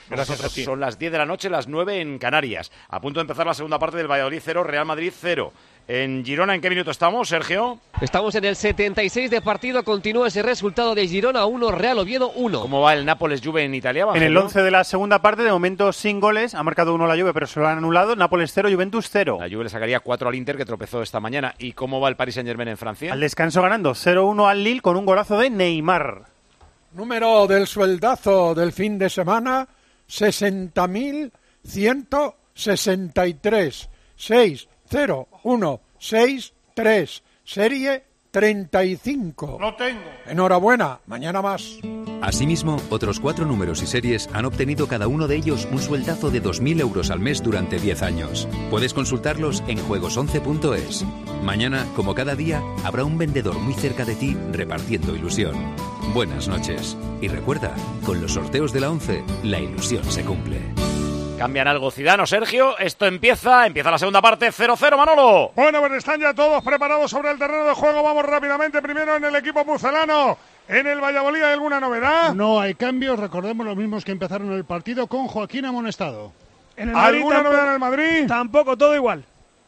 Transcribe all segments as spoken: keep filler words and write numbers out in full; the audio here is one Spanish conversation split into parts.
Gracias a ti. Son las diez de la noche, las nueve en Canarias. A punto de empezar la segunda parte del Valladolid cero, Real Madrid cero. En Girona, ¿en qué minuto estamos, Sergio? Estamos en el setenta y seis de partido, continúa ese resultado de Girona uno, Real Oviedo uno. ¿Cómo va el Nápoles-Juve en Italia? En el once de la segunda parte, de momento sin goles, ha marcado uno la Juve, pero se lo han anulado. Nápoles cero, Juventus cero. La Juve le sacaría cuatro al Inter, que tropezó esta mañana. ¿Y cómo va el Paris Saint-Germain en Francia? Al descanso ganando cero uno al Lille con un golazo de Neymar. Número del sueldazo del fin de semana, sesenta mil ciento sesenta y tres. seis cero uno seis tres, serie treinta y cinco. Lo tengo. Enhorabuena, mañana más. Asimismo, otros cuatro números y series han obtenido cada uno de ellos un sueldazo de dos mil euros al mes durante diez años. Puedes consultarlos en juegos once punto es. Mañana, como cada día, habrá un vendedor muy cerca de ti repartiendo ilusión. Buenas noches. Y recuerda, con los sorteos de la once, la ilusión se cumple. ¿Cambian algo Zidane o Sergio? Esto empieza, empieza la segunda parte, cero cero, Manolo. Bueno, pues están ya todos preparados sobre el terreno de juego. Vamos rápidamente, primero en el equipo pucelano. ¿En el Valladolid hay alguna novedad? No hay cambios, recordemos los mismos que empezaron el partido con Joaquín amonestado. ¿En el Madrid ¿Alguna tampoco, novedad en el Madrid? Tampoco, todo igual.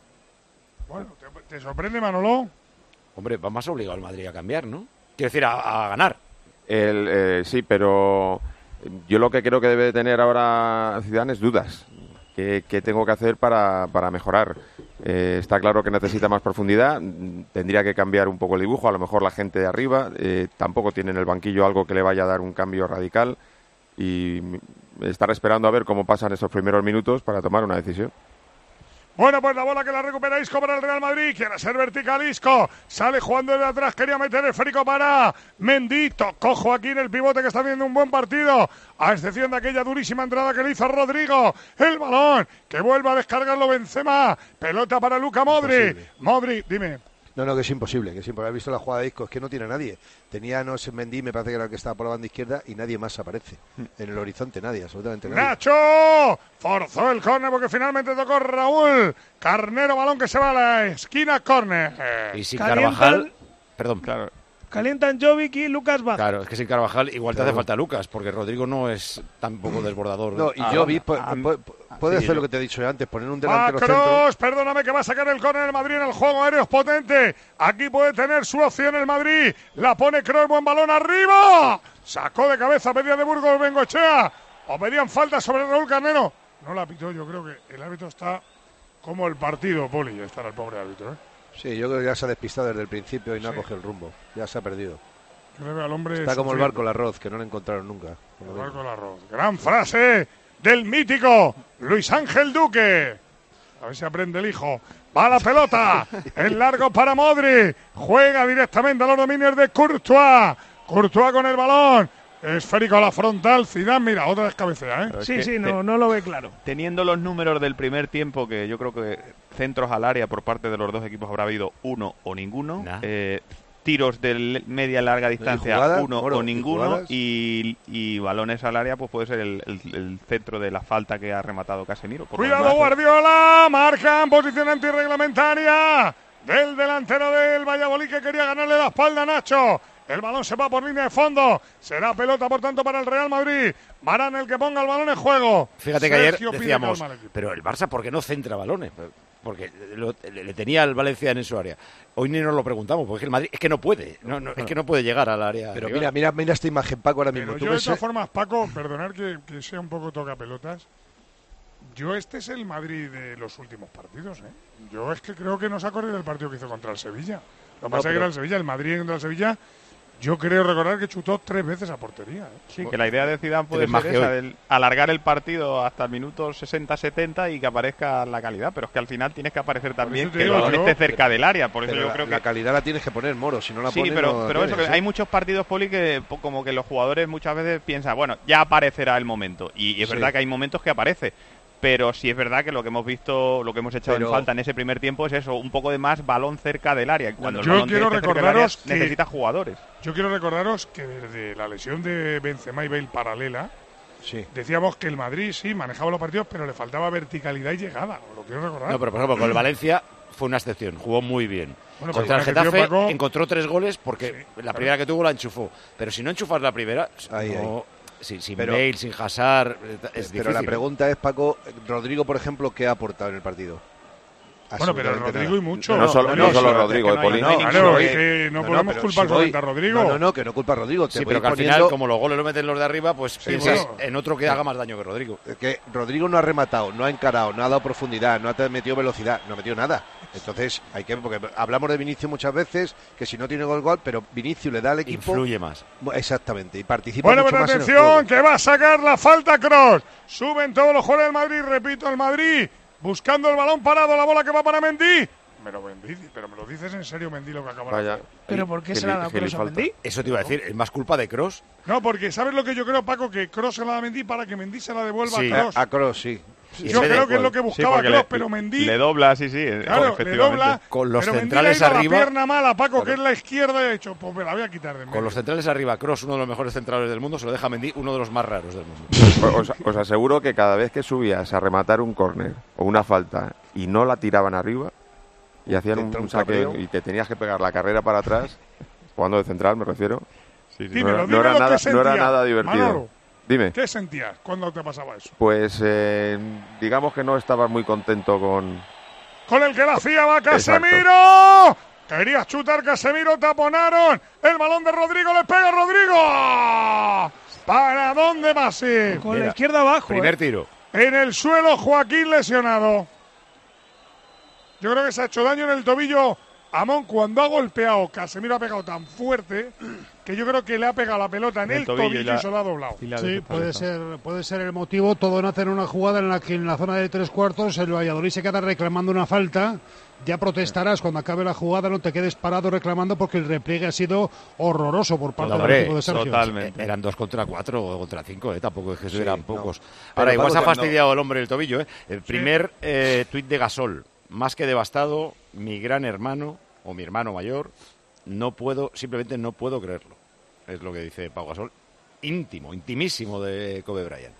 Bueno, ¿te, te sorprende, Manolo? Hombre, va más obligado el Madrid a cambiar, ¿no? Quiero decir, a, a ganar. El, eh, sí, pero yo lo que creo que debe tener ahora Zidane es dudas. ¿Qué, qué tengo que hacer para, para mejorar? Eh, está claro que necesita más profundidad, tendría que cambiar un poco el dibujo, a lo mejor la gente de arriba, eh, tampoco tiene en el banquillo algo que le vaya a dar un cambio radical y estar esperando a ver cómo pasan esos primeros minutos para tomar una decisión. Bueno, pues la bola que la recupera Isco para el Real Madrid. Quiere ser vertical Isco. Sale jugando desde atrás. Quería meter el esférico para Mendy. Tocó Joaquín, el pivote, que está viendo un buen partido. A excepción de aquella durísima entrada que le hizo Rodrigo. El balón que vuelve a descargarlo Benzema. Pelota para Luka Modric. Modric, dime. No, no, que es imposible, que es imposible. ¿Has visto la jugada de Isco? Es que no tiene a nadie. Tenía, no sé, Mendy, me parece que era el que estaba por la banda izquierda, y nadie más aparece. En el horizonte nadie, absolutamente nadie. ¡Nacho! Forzó el córner porque finalmente tocó Raúl. Carnero, balón que se va a la esquina, córner. Y sin Carvajal... Perdón, claro. Calientan Jovic y Lucas Vázquez. Claro, es que sin Carvajal igual te hace falta Lucas, porque Rodrigo no es tampoco desbordador. No, y ah, Jovic ah, puede, puede sí, hacer lo que te he dicho antes, poner un delantero Macross, centro. perdóname, que va a sacar el córner el Madrid en el juego aéreo, es potente. Aquí puede tener su opción el Madrid. La pone Kroos, buen balón arriba. Sacó de cabeza, pedía de Burgos Bengochea. O pedían falta sobre Raúl Carnero. No la pitó, yo creo que el árbitro está como el partido, Poli. Estará el pobre árbitro, ¿eh? Sí, yo creo que ya se ha despistado desde el principio y no sí. ha cogido el rumbo. Ya se ha perdido. Al hombre Está como el barco del arroz, que no lo encontraron nunca. El barco del arroz. Gran frase del mítico Luis Ángel Duque. A ver si aprende el hijo. Va la pelota. El largo para Modric. Juega directamente a los dominios de Courtois. Courtois con el balón. Esférico a la frontal. Zidane, mira, otra vez cabecea, ¿eh? Sí, sí, no, no lo ve claro. Teniendo los números del primer tiempo, que yo creo que centros al área por parte de los dos equipos habrá habido uno o ninguno. Nah. Eh, tiros de media larga distancia, jugadas, uno bueno, o ninguno, y, y, y balones al área, pues puede ser el, el, el centro de la falta que ha rematado Casemiro. Cuidado, Guardiola, marcan posición antirreglamentaria del delantero del Valladolid, que quería ganarle la espalda a Nacho. El balón se va por línea de fondo. Será pelota, por tanto, para el Real Madrid. Varane el que ponga el balón en juego. Fíjate que Sergio ayer decíamos, pero el Barça, ¿por qué no centra balones? Porque lo, le, le tenía al Valencia en su área. Hoy ni nos lo preguntamos, porque el Madrid es que no puede, no, no, es que no puede llegar al área. Pero mira, mira, mira esta imagen, Paco, ahora mismo. Pero yo de todas formas, Paco, perdonar que, que sea un poco toca pelotas. Yo este es el Madrid de los últimos partidos, ¿eh? Yo es que creo que no se ha corrido el partido que hizo contra el Sevilla. Lo que no, pasa es que era el Sevilla, el Madrid contra el Sevilla. Yo creo recordar que chutó tres veces a portería, ¿eh? Sí, que la idea de Zidane puede ser esa, de alargar el partido hasta el minuto sesenta setenta y que aparezca la calidad, pero es que al final tienes que aparecer también que el balón esté cerca del área, por eso yo la, creo que... La calidad la tienes que poner, Moro, si no la sí, pones pero, no pero tienes, eso, que ¿sí? Hay muchos partidos, Poli, que como que los jugadores muchas veces piensan, bueno, ya aparecerá el momento, y, y es sí. verdad que hay momentos que aparece. Pero sí es verdad que lo que hemos visto, lo que hemos echado pero, en falta en ese primer tiempo es eso, un poco de más balón cerca del área. Cuando yo el balón quiero recordaros área, que necesita jugadores. Yo quiero recordaros que desde la lesión de Benzema y Bale paralela, sí. decíamos que el Madrid sí manejaba los partidos, pero le faltaba verticalidad y llegada. Lo quiero recordar. No, pero por ejemplo, con el Valencia fue una excepción, jugó muy bien. Bueno, contra el Getafe encontró tres goles porque sí, la primera que tuvo la enchufó. Pero si no enchufas la primera, ahí, no... ahí. sin, sin pero, Bale, sin Hazard, es Pero difícil. la pregunta es, Paco, Rodrigo, por ejemplo, ¿qué ha aportado en el partido? Bueno, pero Rodrigo nada. y mucho. No, solo, no, no solo Rodrigo, es que no, Poli. No, no, claro, es que no, no podemos no, culpar si solamente voy, a Rodrigo. No, no, no, que no culpa a Rodrigo. Te sí, voy pero que al poniendo... final, como los goles lo meten los de arriba, pues sí, piensas bueno, en otro que haga más daño que Rodrigo. Que Rodrigo no ha rematado, no ha encarado, no ha dado profundidad, no ha metido velocidad, no ha metido nada. Entonces, hay que porque hablamos de Vinicius muchas veces, que si no tiene gol, gol, pero Vinicius le da al equipo. Influye más. Exactamente, y participa bueno, mucho pero más atención, en el juego. que va a sacar la falta Kroos. Suben todos los jugadores del Madrid, repito, el Madrid, buscando el balón parado, la bola que va para Mendy. Me lo, Mendy, pero me lo dices en serio, Mendy, lo que acaba de hacer. ¿Pero por qué se le ha dado Kroos a Mendy? Eso te iba a decir, ¿es más culpa de Kroos? No, porque ¿sabes lo que yo creo, Paco? Que Kroos se la da a Mendy para que Mendy se la devuelva sí. a Kroos. A, a Kroos, sí. Yo creo que es lo que buscaba sí, Kroos, le, pero Mendy... Le dobla, sí, sí, claro, le dobla, con los pero centrales Mendy le ha ido arriba... a la pierna mala, Paco, claro. que es la izquierda, y ha dicho, pues me la voy a quitar de medio. Con los centrales arriba, Kroos, uno de los mejores centrales del mundo, se lo deja Mendy, uno de los más raros del mundo. Os, os aseguro que cada vez que subías a rematar un córner o una falta y no la tiraban arriba y hacían un, un saque y te tenías que pegar la carrera para atrás, jugando de central me refiero, sí, sí. Dímelo, no, dímelo no, era nada, sentía, no era nada divertido. Manolo, Dime. ¿qué sentías cuando te pasaba eso? Pues eh, digamos que no estabas muy contento con... Con el que la hacía va Casemiro. Exacto. Querías chutar Casemiro, taponaron. El balón de Rodrigo, le pega Rodrigo. ¿Para dónde va a ir? Con Mira, la izquierda abajo. Primer eh. tiro. En el suelo, Joaquín lesionado. Yo creo que se ha hecho daño en el tobillo. Amón, cuando ha golpeado, Casemiro ha pegado tan fuerte que yo creo que le ha pegado la pelota en el, el tobillo, tobillo y, la, y se lo ha doblado. Sí, puede ser, puede ser el motivo. Todo nace en una jugada en la que en la zona de tres cuartos el Valladolid se queda reclamando una falta. Ya protestarás cuando acabe la jugada, no te quedes parado reclamando porque el repliegue ha sido horroroso por parte Hombre, del equipo de Sergio. Totalmente. Eran dos contra cuatro o contra cinco, ¿eh? Tampoco es que Sí, eran pocos. no. Ahora, Pero igual se ha Paco, fastidiado no. el hombre el tobillo, ¿eh? El primer sí. eh, tuit de Gasol, más que devastado, mi gran hermano o mi hermano mayor, no puedo, simplemente no puedo creerlo. Es lo que dice Pau Gasol, íntimo, intimísimo de Kobe Bryant.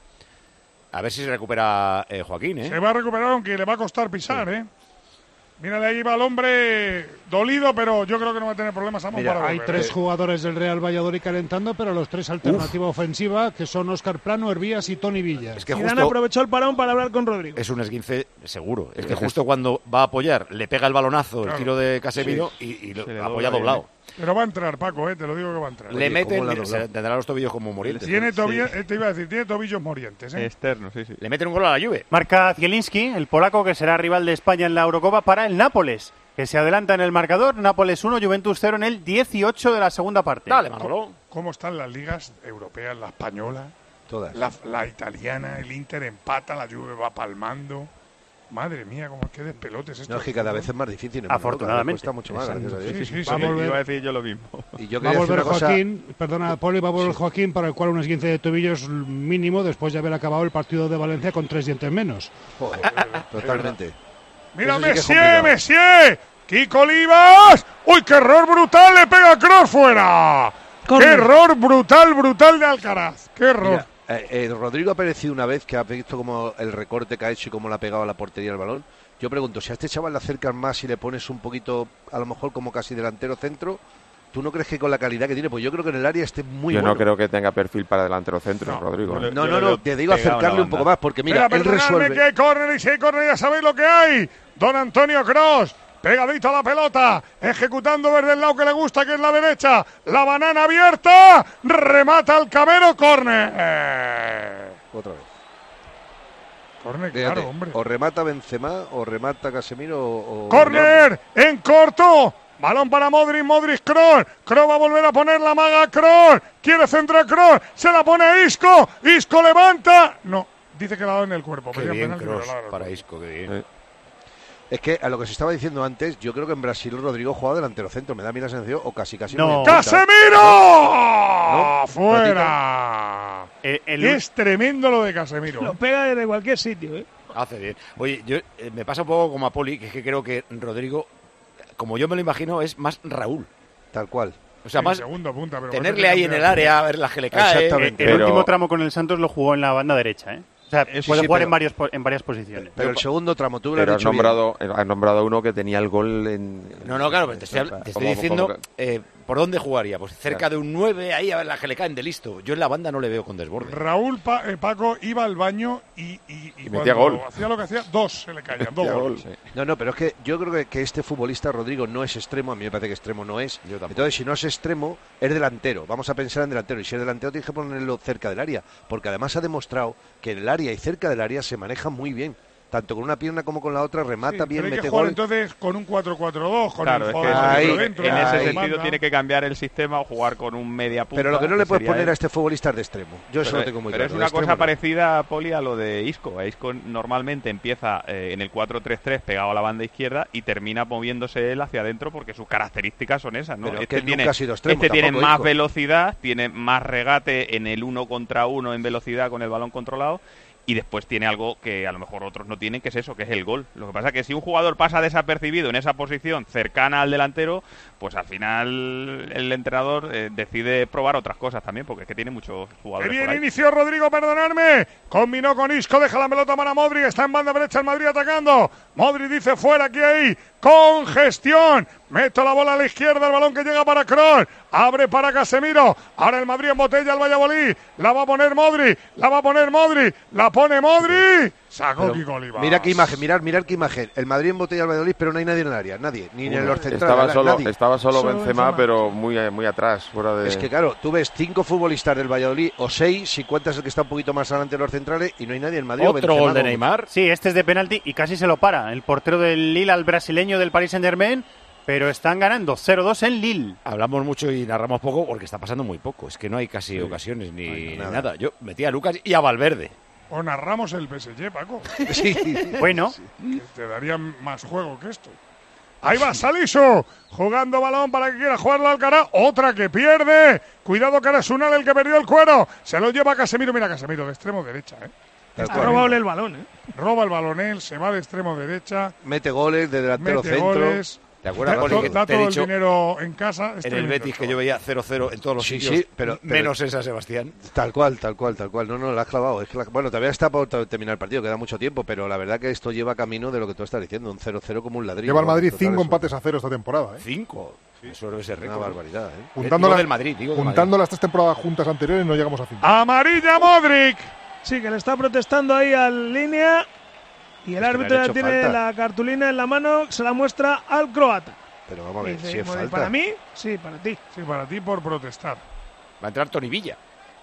A ver si se recupera eh, Joaquín, ¿eh? Se va a recuperar, aunque le va a costar pisar, sí. ¿eh? Mírale, ahí va el hombre dolido, pero yo creo que no va a tener problemas. Mira, para hay volver, tres ¿eh? jugadores del Real Valladolid calentando, pero los tres alternativa Uf. ofensiva, que son Óscar Plano, Hervías y Toni Villas. Es que Zidane justo aprovechó el parón para hablar con Rodrigo. Es un esguince seguro. Es que justo cuando va a apoyar, le pega el balonazo, claro. el tiro de Casemiro, sí. y, y lo apoya doblado. Pero va a entrar, Paco, ¿eh? Te lo digo que va a entrar. Le meten, se tendrá los tobillos como morientes. Tiene tobillos, sí. te iba a decir, tiene tobillos morientes, ¿eh? Externos, sí, sí. Le meten un gol a la Juve. Marca Zielinski, el polaco que será rival de España en la Eurocopa para el Nápoles, que se adelanta en el marcador. Nápoles uno, Juventus cero en el dieciocho de la segunda parte. Dale, Manolo. ¿Cómo están las ligas europeas? La española, todas. La, la italiana, el Inter empata, la Juve va palmando. Madre mía, cómo es que despelotes esto. No, es que cada vez es más difícil. Afortunadamente. Cuesta mucho más, gracias a Dios. Sí, sí, sí, va a volver, iba a decir yo lo mismo. Y yo va a volver Joaquín, cosa... perdona, Poli, va a volver sí. Joaquín, para el cual un esguince de tobillos mínimo después de haber acabado el partido de Valencia con tres dientes menos. Joder, totalmente. Mira, sí Messier, Messier, Kiko Olivas. ¡Uy, qué error brutal! Le pega a Kroos fuera. Corre. ¡Qué error brutal, brutal de Alcaraz! ¡Qué error! Mira, eh, eh, Rodrigo ha aparecido una vez que ha visto como el recorte que ha hecho y cómo le ha pegado a la portería el balón. Yo pregunto, si a este chaval le acercas más y le pones un poquito, a lo mejor como casi delantero centro, ¿tú no crees que con la calidad que tiene? Pues yo creo que en el área esté muy yo bueno. no creo que tenga perfil para delantero centro, no, Rodrigo. No, no, no, no, te digo acercarle un poco más, porque mira, Espera, él resuelve. Que hay córner y si hay córner ya sabéis lo que hay. Don Antonio Kroos, pegadito a la pelota, ejecutando desde el lado que le gusta, que es la derecha. La banana abierta, remata al Camero, córner. Eh. Otra vez. Córner, claro, hombre. O remata Benzema, o remata Casemiro, o... ¡Córner! ¡En corto! Balón para Modric, Modric, Kroos. Kroos va a volver a poner la maga a Kroos. Quiere centrar Kroos. Se la pone a Isco. Isco levanta. No, dice que la ha dado en el cuerpo. Qué bien, Kroos, para Isco, qué bien. Eh. Es que a lo que se estaba diciendo antes, yo creo que en Brasil Rodrigo juega delantero centro. Me da a mí la sensación, o casi casi. No. ¡Casemiro! ¿No? ¡Fuera! El, el... Es tremendo lo de Casemiro. Lo pega desde cualquier sitio, ¿eh? Hace bien. Oye, yo eh, me pasa un poco como a Poli, que es que creo que Rodrigo, como yo me lo imagino, es más Raúl. Tal cual. O sea, sí, más segundo punta, pero tenerle ahí en el área, a ver la que le cae. Exactamente. El, el pero... último tramo con el Santos lo jugó en la banda derecha, ¿eh? O sea, sí, puede sí, jugar pero, en, varios, en varias posiciones. Pero el segundo tramo, tú lo pero has has dicho nombrado, has nombrado uno que tenía el gol en... No, no, claro, pero te estoy, te estoy ¿Cómo, diciendo cómo que... eh, ¿por dónde jugaría? Pues cerca Claro. de un nueve, ahí a ver la que le caen de listo. Yo en la banda no le veo con desborde. Raúl Pa- eh, Paco iba al baño y, y, y metía cuando gol. hacía lo que hacía, dos se le caían, dos Metía goles. gol. No, no, pero es que yo creo que, que este futbolista, Rodrigo, no es extremo. A mí me parece que extremo no es. Entonces, si no es extremo, es delantero. Vamos a pensar en delantero. Y si es delantero, tienes que ponerlo cerca del área. Porque además ha demostrado que en el área y cerca del área se maneja muy bien. Tanto con una pierna como con la otra, remata Sí, bien, pero hay mete que jugar gol. entonces con un cuatro cuatro dos, con Claro, el es que jugador ahí, dentro, dentro, en la ese ahí. sentido banda. tiene que cambiar el sistema o jugar con un media punta. Pero lo que no le puedes sería poner él. a este futbolista es de extremo. Yo eso Pero, lo tengo muy pero claro. es una de cosa extremo no. parecida, Poli, a lo de Isco. A Isco normalmente empieza eh, en el cuatro tres tres pegado a la banda izquierda y termina moviéndose él hacia adentro porque sus características son esas, ¿no? Pero es este que él tiene, nunca ha sido extremo, este tiene tampoco, más Isco. velocidad, tiene más regate en el uno contra uno en velocidad con el balón controlado. Y después tiene algo que a lo mejor otros no tienen, que es eso, que es el gol. Lo que pasa es que si un jugador pasa desapercibido en esa posición cercana al delantero, pues al final el entrenador eh, decide probar otras cosas también, porque es que tiene muchos Que jugadores bien por ahí. inició Rodrigo, perdonadme. Combinó con Isco, deja la pelota para Modric. Está en banda derecha el Madrid atacando. Modric dice fuera, aquí ahí. Congestión. Meto la bola a la izquierda, el balón que llega para Kroos. Abre para Casemiro. Ahora el Madrid en botella al Valladolid. La va a poner Modric. La va a poner Modric. La pone Modric. Sacó Pero Kiko Olivas. mira qué imagen, mirar, mirar qué imagen. El Madrid en botella al Valladolid, pero no hay nadie en el área, nadie, ni en los centrales. Estaba la- solo, nadie. estaba solo, Solo Benzema, Benzema. pero muy, muy atrás, fuera de... Es que claro, tú ves cinco futbolistas del Valladolid o seis, si cuentas el que está un poquito más adelante de los centrales, y no hay nadie en Madrid. o Otro Benzema gol de como- Neymar. Sí, este es de penalti y casi se lo para. El portero del Lille al brasileño del Paris Saint-Germain, pero están ganando cero dos en Lille. Hablamos mucho y narramos poco porque está pasando muy poco. Es que no hay casi ocasiones ni, No hay ni nada. nada. Yo metí a Lucas y a Valverde. O narramos el P S G, Paco. Sí. Bueno, Que te daría más juego que esto. Ahí va Salisu, jugando balón para que quiera jugarla Alcaraz. Otra que pierde. Cuidado que ahora es Unal el que perdió el cuero. Se lo lleva Casemiro. Mira Casemiro de extremo derecha, ¿eh? Tal Ha cual. robado el balón, ¿eh? Roba el balón él, se va de extremo derecha. Mete goles de delantero Mete centro. goles. ¿Te acuerdas, Da, Poli, to- que da te he todo dicho el dinero en casa. es en el tremendo Betis que chaval. yo veía cero cero en todos los Sí, sitios, sí, pero- pero- menos en San Sebastián? Tal cual, tal cual, tal cual. No, no, la has clavado. Es que la- bueno, todavía está por t- terminar el partido, queda mucho tiempo, pero la verdad que esto lleva camino de lo que tú estás diciendo, un cero cero como un ladrillo. Lleva el Madrid Total, cinco eso. empates a cero esta temporada. ¿eh? Cinco. Eso debe ser Una récord. barbaridad, ¿eh? Juntando, digo la- del Madrid, digo del juntando Madrid. las tres temporadas juntas anteriores no llegamos a cinco. Amarilla Modric. Sí, que le está protestando ahí al línea. Y el Es que le árbitro han ya hecho tiene falta. la cartulina en la mano, se la muestra al croata. Pero vamos a ver, Dice, si es "Bueno, falta. para mí, sí, para ti. Sí, para ti por protestar. Va a entrar Toni Villa.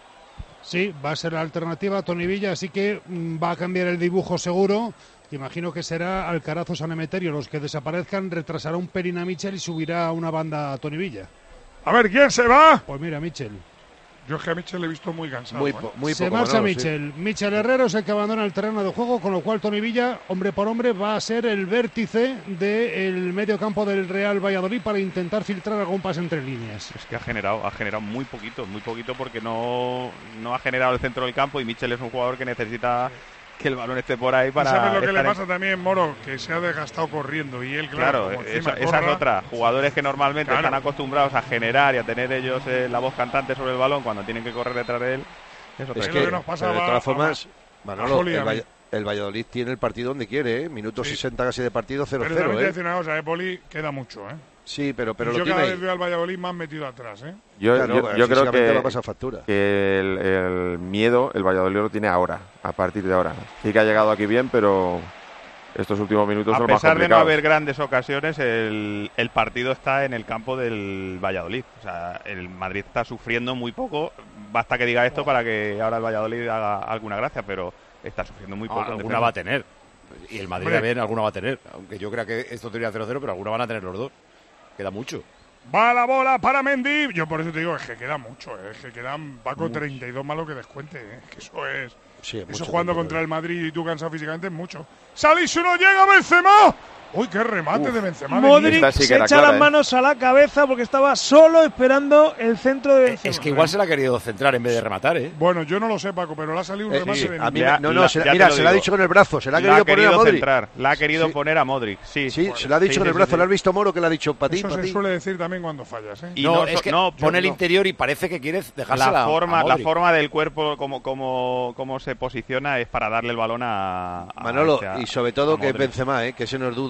Sí, va a ser la alternativa Toni Villa, así que mm, va a cambiar el dibujo seguro. Imagino que será Alcaraz o San Emeterio los que desaparezcan, retrasará un pelín a Michel y subirá una banda a Toni Villa. A ver, ¿quién se va? Pues mira, Michel. Yo es que a Michel le he visto muy cansado. Muy, ¿eh? po- muy Se poco, marcha Manolo, sí. Michel. Michel Herrero es el que abandona el terreno de juego, con lo cual Toni Villa, hombre por hombre, va a ser el vértice del medio campo del Real Valladolid para intentar filtrar algún pase entre líneas. Es que ha generado, ha generado muy poquito, muy poquito porque no, no ha generado el centro del campo y Michel es un jugador que necesita que el balón esté por ahí ¿Y para. sabes lo que le estar en- pasa también, Moro? Que se ha desgastado corriendo y él, claro, Claro, como esa, encima esa es corra, otra. Jugadores que normalmente Claro. están acostumbrados a generar y a tener ellos eh, la voz cantante sobre el balón cuando tienen que correr detrás de él. Es otra Es Es cosa. lo que, que nos pasa pero de a- todas a- formas, a Manolo, Joli y el, a mí. Vall- el Valladolid tiene el partido donde quiere, ¿eh? Minuto Sí. sesenta casi de partido, cero Pero cero, también te voy a ¿eh? decir una cosa, eh, Poli, queda mucho, ¿eh? Sí, pero, pero Y lo yo tiene cada ahí. vez veo al Valladolid más metido atrás, ¿eh? Yo, Claro, yo- pues, yo creo físicamente que, va a pasar factura. que el, el miedo el Valladolid lo tiene ahora, a partir de ahora. Sí que ha llegado aquí bien, pero estos últimos minutos A son los más pesar de no complicados. haber grandes ocasiones, el, el partido está en el campo del Valladolid. O sea, el Madrid está sufriendo muy poco. Basta que diga esto para que ahora el Valladolid haga alguna gracia, pero está sufriendo muy poco. Ah, en alguna defensa. va a tener. Y el Madrid Hombre. también alguna va a tener. Aunque yo crea que esto tendría cero cero, pero alguna van a tener los dos. Queda mucho. Va la bola para Mendy. Yo por eso te digo, es que queda mucho, ¿eh? Es que quedan Paco treinta y dos malo que descuente, ¿eh? Que eso es... Sí, Eso mucho jugando tiempo, contra el Madrid y tú cansado físicamente es mucho. Salisu no llega, Benzema. Uy, qué remate de Benzema. de Modric Esta sí que se era echa clara, las ¿eh? manos a la cabeza porque estaba solo esperando el centro de Benzema. Es que igual se la ha querido centrar en vez de rematar, ¿eh? Bueno, yo no lo sé, Paco, pero le ha salido un Eh, remate sí, de a mí Mendy. me- no, no, La- se la- ya te mira, lo se la ha digo. dicho con el brazo, se la ha La querido ha poner a querido Modric. centrar, la ha querido Sí. poner a Modric, sí. Sí, se la ha dicho Sí, con el sí, brazo, sí, ¿le has sí. visto, Moro, que le ha dicho para ti, Eso para se ti? suele decir también cuando fallas, ¿eh? Y no, no, es que no, pone el no. interior y parece que quiere dejársela La a- forma, a la Modric. forma del cuerpo, como, como, como se posiciona, es para darle el balón a, a Manolo, este, a- y sobre todo a que Modric. Benzema, ¿eh? Que ese no es dudo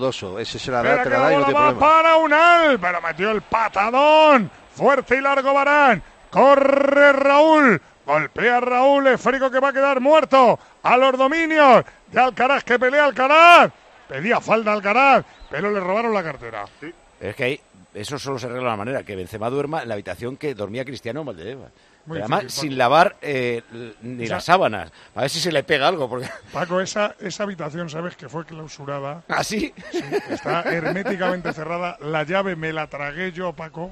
Cardoso. Ese se la da, Espera te que la la da y no bola tiene va problema. para Unal, pero metió el patadón. Fuerte y largo Varane. Corre Raúl. Golpea Raúl, esférico que va a quedar muerto. A los dominios de Alcaraz, que pelea Alcaraz. Pedía falta Alcaraz, pero le robaron la cartera. Sí. Es que ahí, eso solo se arregla de una manera, que Benzema duerma en la habitación que dormía Cristiano Valdebeba. Pero además, difícil, sin lavar eh, ni O sea, las sábanas, a ver si se le pega algo. Porque... Paco, esa, esa habitación, ¿sabes que fue clausurada? ¿Ah, sí? Sí, está herméticamente cerrada. La llave me la tragué yo, Paco.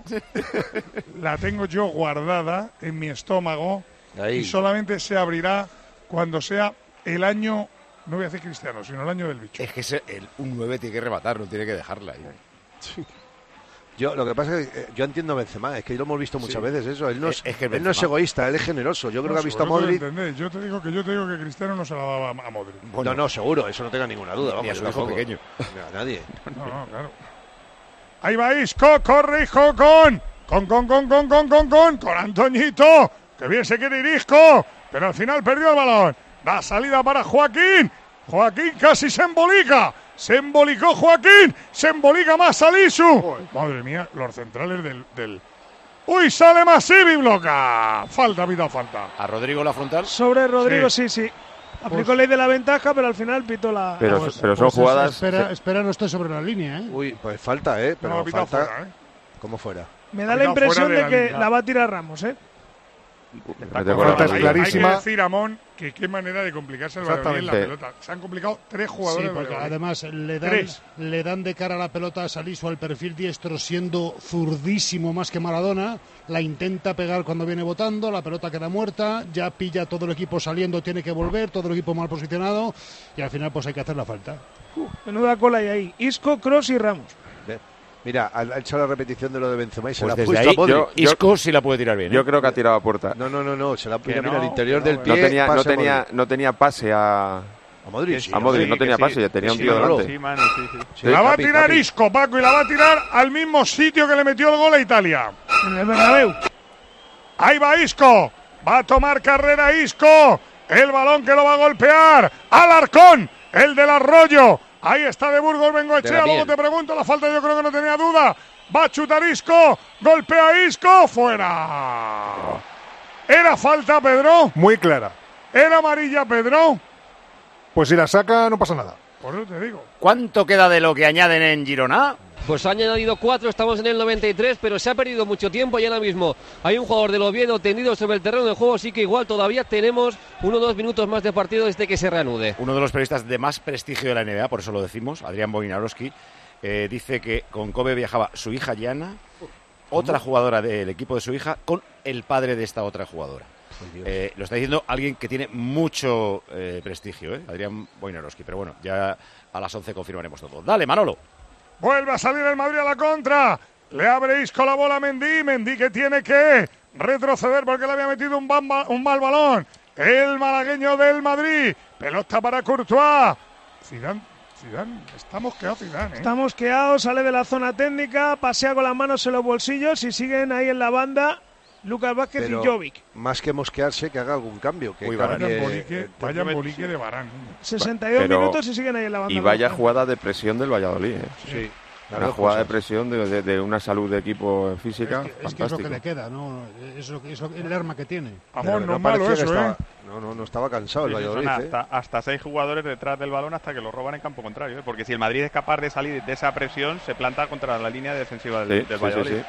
La tengo yo guardada en mi estómago. Ahí. Y solamente se abrirá cuando sea el año, no voy a decir cristiano, sino el año del bicho. Es que ese, el, un nueve tiene que rematar, no tiene que dejarla ahí. Sí. Yo, lo que pasa es que eh, yo entiendo a Benzema, es que lo hemos visto muchas Sí. veces eso. Él no es, Es- es que él no Benzema- es egoísta, él es generoso. Yo creo No, que ha visto a seguro que lo Modric. entendéis. Yo te digo que yo te digo que Cristiano no se la daba a Modric. Bueno, No, no, seguro, eso no tenga ninguna duda. Ni Vamos, a su yo hijo tampoco. pequeño. Ni a nadie. No, no, claro. Ahí va Isco, corre Isco con, con, con, con, con, con, con, con, con Antoñito. Que bien se quiere ir Isco, pero al final perdió el balón. La salida para Joaquín. Joaquín casi se embolica. Se embolicó Joaquín. Se embolica más Salisu. Madre mía, los centrales del... del... ¡Uy, sale Masivi y bloca! Falta, vida, falta. ¿A Rodrigo la frontal? Sobre Rodrigo, sí, Sí. sí. Aplicó Pues- ley de la ventaja, pero al final pitó la... Pero, Pues- pero son pues es- jugadas. Espera, espera, no esté sobre la línea, ¿eh? Uy, pues falta, ¿eh? Pero No, ha pitado falta. fuera, ¿eh? ¿Cómo fuera? Me da ha la pitado impresión fuera de de la que línea. la va a tirar Ramos, ¿eh? Vete con la Falta es mano. clarísima. Hay que decir, Amón, que qué manera de complicarse el Valladolid en la Exactamente. pelota. Se han complicado tres Sí, jugadores. del porque Valladolid. además le dan, Tres. le dan de cara a la pelota a Salisu al perfil diestro, siendo zurdísimo más que Maradona. La intenta pegar cuando viene botando, la pelota queda muerta, ya pilla todo el equipo saliendo, tiene que volver, todo el equipo mal posicionado y al final pues hay que hacer la falta. Menuda cola hay ahí. Isco, Kroos y Ramos. Ve. Mira, ha ha hecho la repetición de lo de Benzema y se Pues la ha desde puesto ahí, a Modric. yo- Isco sí la puede tirar bien. ¿eh? Yo creo que ha tirado a puerta. No, no, no, no, se la Que mira, mira, no, al interior que del no, pie. No tenía, no pase a tenía, Modric. no tenía pase a, A Modric, Que sí, a Modric, sí, no que tenía sí. pase, ya tenía Que un sí, tío Manolo. delante. Sí, Manu, sí, sí. Sí, la va a Capi, tirar Capi. Isco, Paco, y la va a tirar al mismo sitio que le metió el gol a Italia. En el Bernabéu. Ahí va Isco. Va a tomar carrera Isco. El balón que lo va a golpear. Alarcón, el del Arroyo. Ahí está de Burgos Bengoechea. De la Luego miel. te pregunto la falta, yo creo que no tenía duda. Va a chutar Isco. Golpea Isco. Fuera. ¿Era falta, Pedro? Muy clara. ¿Era amarilla, Pedro? Pues si la saca, no pasa nada. Por eso te digo. ¿Cuánto queda de lo que añaden en Girona? Pues ha añadido cuatro, estamos en el noventa y tres, pero se ha perdido mucho tiempo y ahora mismo hay un jugador del Oviedo tendido sobre el terreno de juego, así que igual todavía tenemos uno o dos minutos más de partido desde que se reanude. Uno de los periodistas de más prestigio de la N B A, por eso lo decimos, Adrián Wojnarowski, eh, dice que con Kobe viajaba su hija Yana, otra jugadora del equipo de su hija, con el padre de esta otra jugadora. Eh, lo está diciendo alguien que tiene mucho eh, prestigio, ¿eh? Adrián Wojnarowski. Pero bueno, ya a las once confirmaremos todo. Dale, Manolo. Vuelve a salir el Madrid a la contra. Le abre Isco la bola a Mendy. Mendy que tiene que retroceder porque le había metido un, bamba, un mal balón. El malagueño del Madrid. Pelota para Courtois. Zidane, Zidane, está mosqueado Zidane, ¿eh? Está mosqueado, sale de la zona técnica, pasea con las manos en los bolsillos y siguen ahí en la banda Lucas Vázquez Pero y Jovic. más que mosquearse, que haga algún cambio. Que Uy, Vaya cambie- embolique, eh, vaya embolique de Varane. sesenta y dos Pero- minutos y siguen ahí en la banda. Y vaya roja. jugada de presión del Valladolid. ¿eh? Sí. las Una dos jugada de cosas. presión de, de- de una salud de equipo física. Es que, es que es lo que fantástico. le queda, ¿no? Es, lo que- es lo que- el arma que tiene. Pero Amor, no es malo parecía que eso, estaba- ¿eh? No, no, no estaba cansado el Sí, sí, son Valladolid. ¿eh? hasta, hasta seis jugadores detrás del balón hasta que lo roban en campo contrario. ¿eh? Porque si el Madrid es capaz de salir de esa presión, se planta contra la línea defensiva del, Sí, del sí, Valladolid. sí, sí.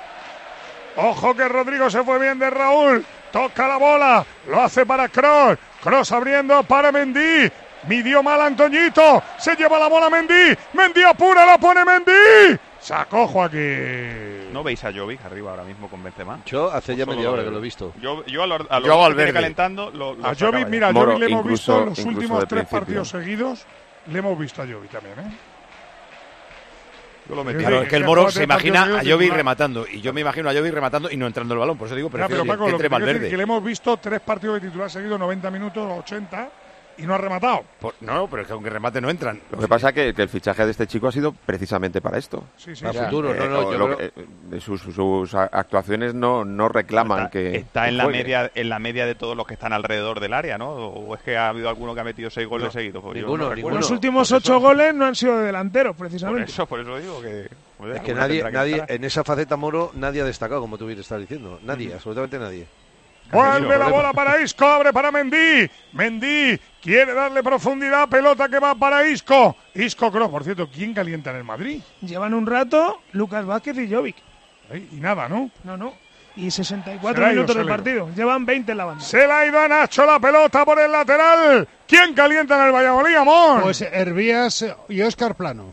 Ojo que Rodrigo se fue bien de Raúl. Toca la bola. Lo hace para Kroos. Kroos abriendo para Mendy. Midió mal Antoñito. Se lleva la bola Mendy. Mendy apura, la pone Mendy. Sacó Joaquín. ¿No veis a Jovic arriba ahora mismo con Benzema? Yo hace ya Solo media lo hora veo. que lo he visto. Yo, yo a los, a los Yo que al viene verde. calentando lo, lo A sacaba Jovic, ya. mira, a Moro, Jovic le hemos incluso- visto en los incluso últimos de tres principio. partidos seguidos. Le hemos visto a Jovic también, ¿eh? Yo lo metí. Claro, Sí, es que el que Moro juega se tres imagina partidos a seguidos Jovic titular. rematando. Y yo me imagino a Jovic rematando y no entrando el balón. Por eso digo, Ya, prefiero pero Paco, que lo entre que quiero decir Valverde. es que le hemos visto tres partidos de titular seguidos, noventa minutos, ochenta, y no ha rematado. Por, no, pero es que aunque remate no entran. Lo que pasa es que, que el fichaje de este chico ha sido precisamente para esto. Sí, sí, para sí. futuro. Eh, no, no, yo lo, creo... eh, sus, sus actuaciones no, no reclaman está, que está que en la juegue. media en la media de todos los que están alrededor del área, ¿no? O es que ha habido alguno que ha metido seis goles No, seguidos. Pues ninguno, yo no ninguno. Los recuerdo. últimos Por ocho eso- goles no han sido de delanteros, Por precisamente. eso, por eso digo que... joder, Es que alguna nadie, tendrá que nadie estar. en esa faceta, Moro, nadie ha destacado, como tú bien estás diciendo. Nadie, absolutamente nadie. Vuelve la bola para Isco, abre para Mendy. Mendy quiere darle profundidad, pelota que va para Isco. Isco Kroos, por cierto, ¿quién calienta en el Madrid? Llevan un rato Lucas Vázquez y Jovic. Ay, y nada, ¿no? No, no. Y sesenta y Se cuatro la ha ido, minutos se de la ha ido. partido. Llevan veinte en la banda. Se la ha ido a Nacho la pelota por el lateral. ¿Quién calienta en el Valladolid, amor? Pues Hervías y Óscar Plano.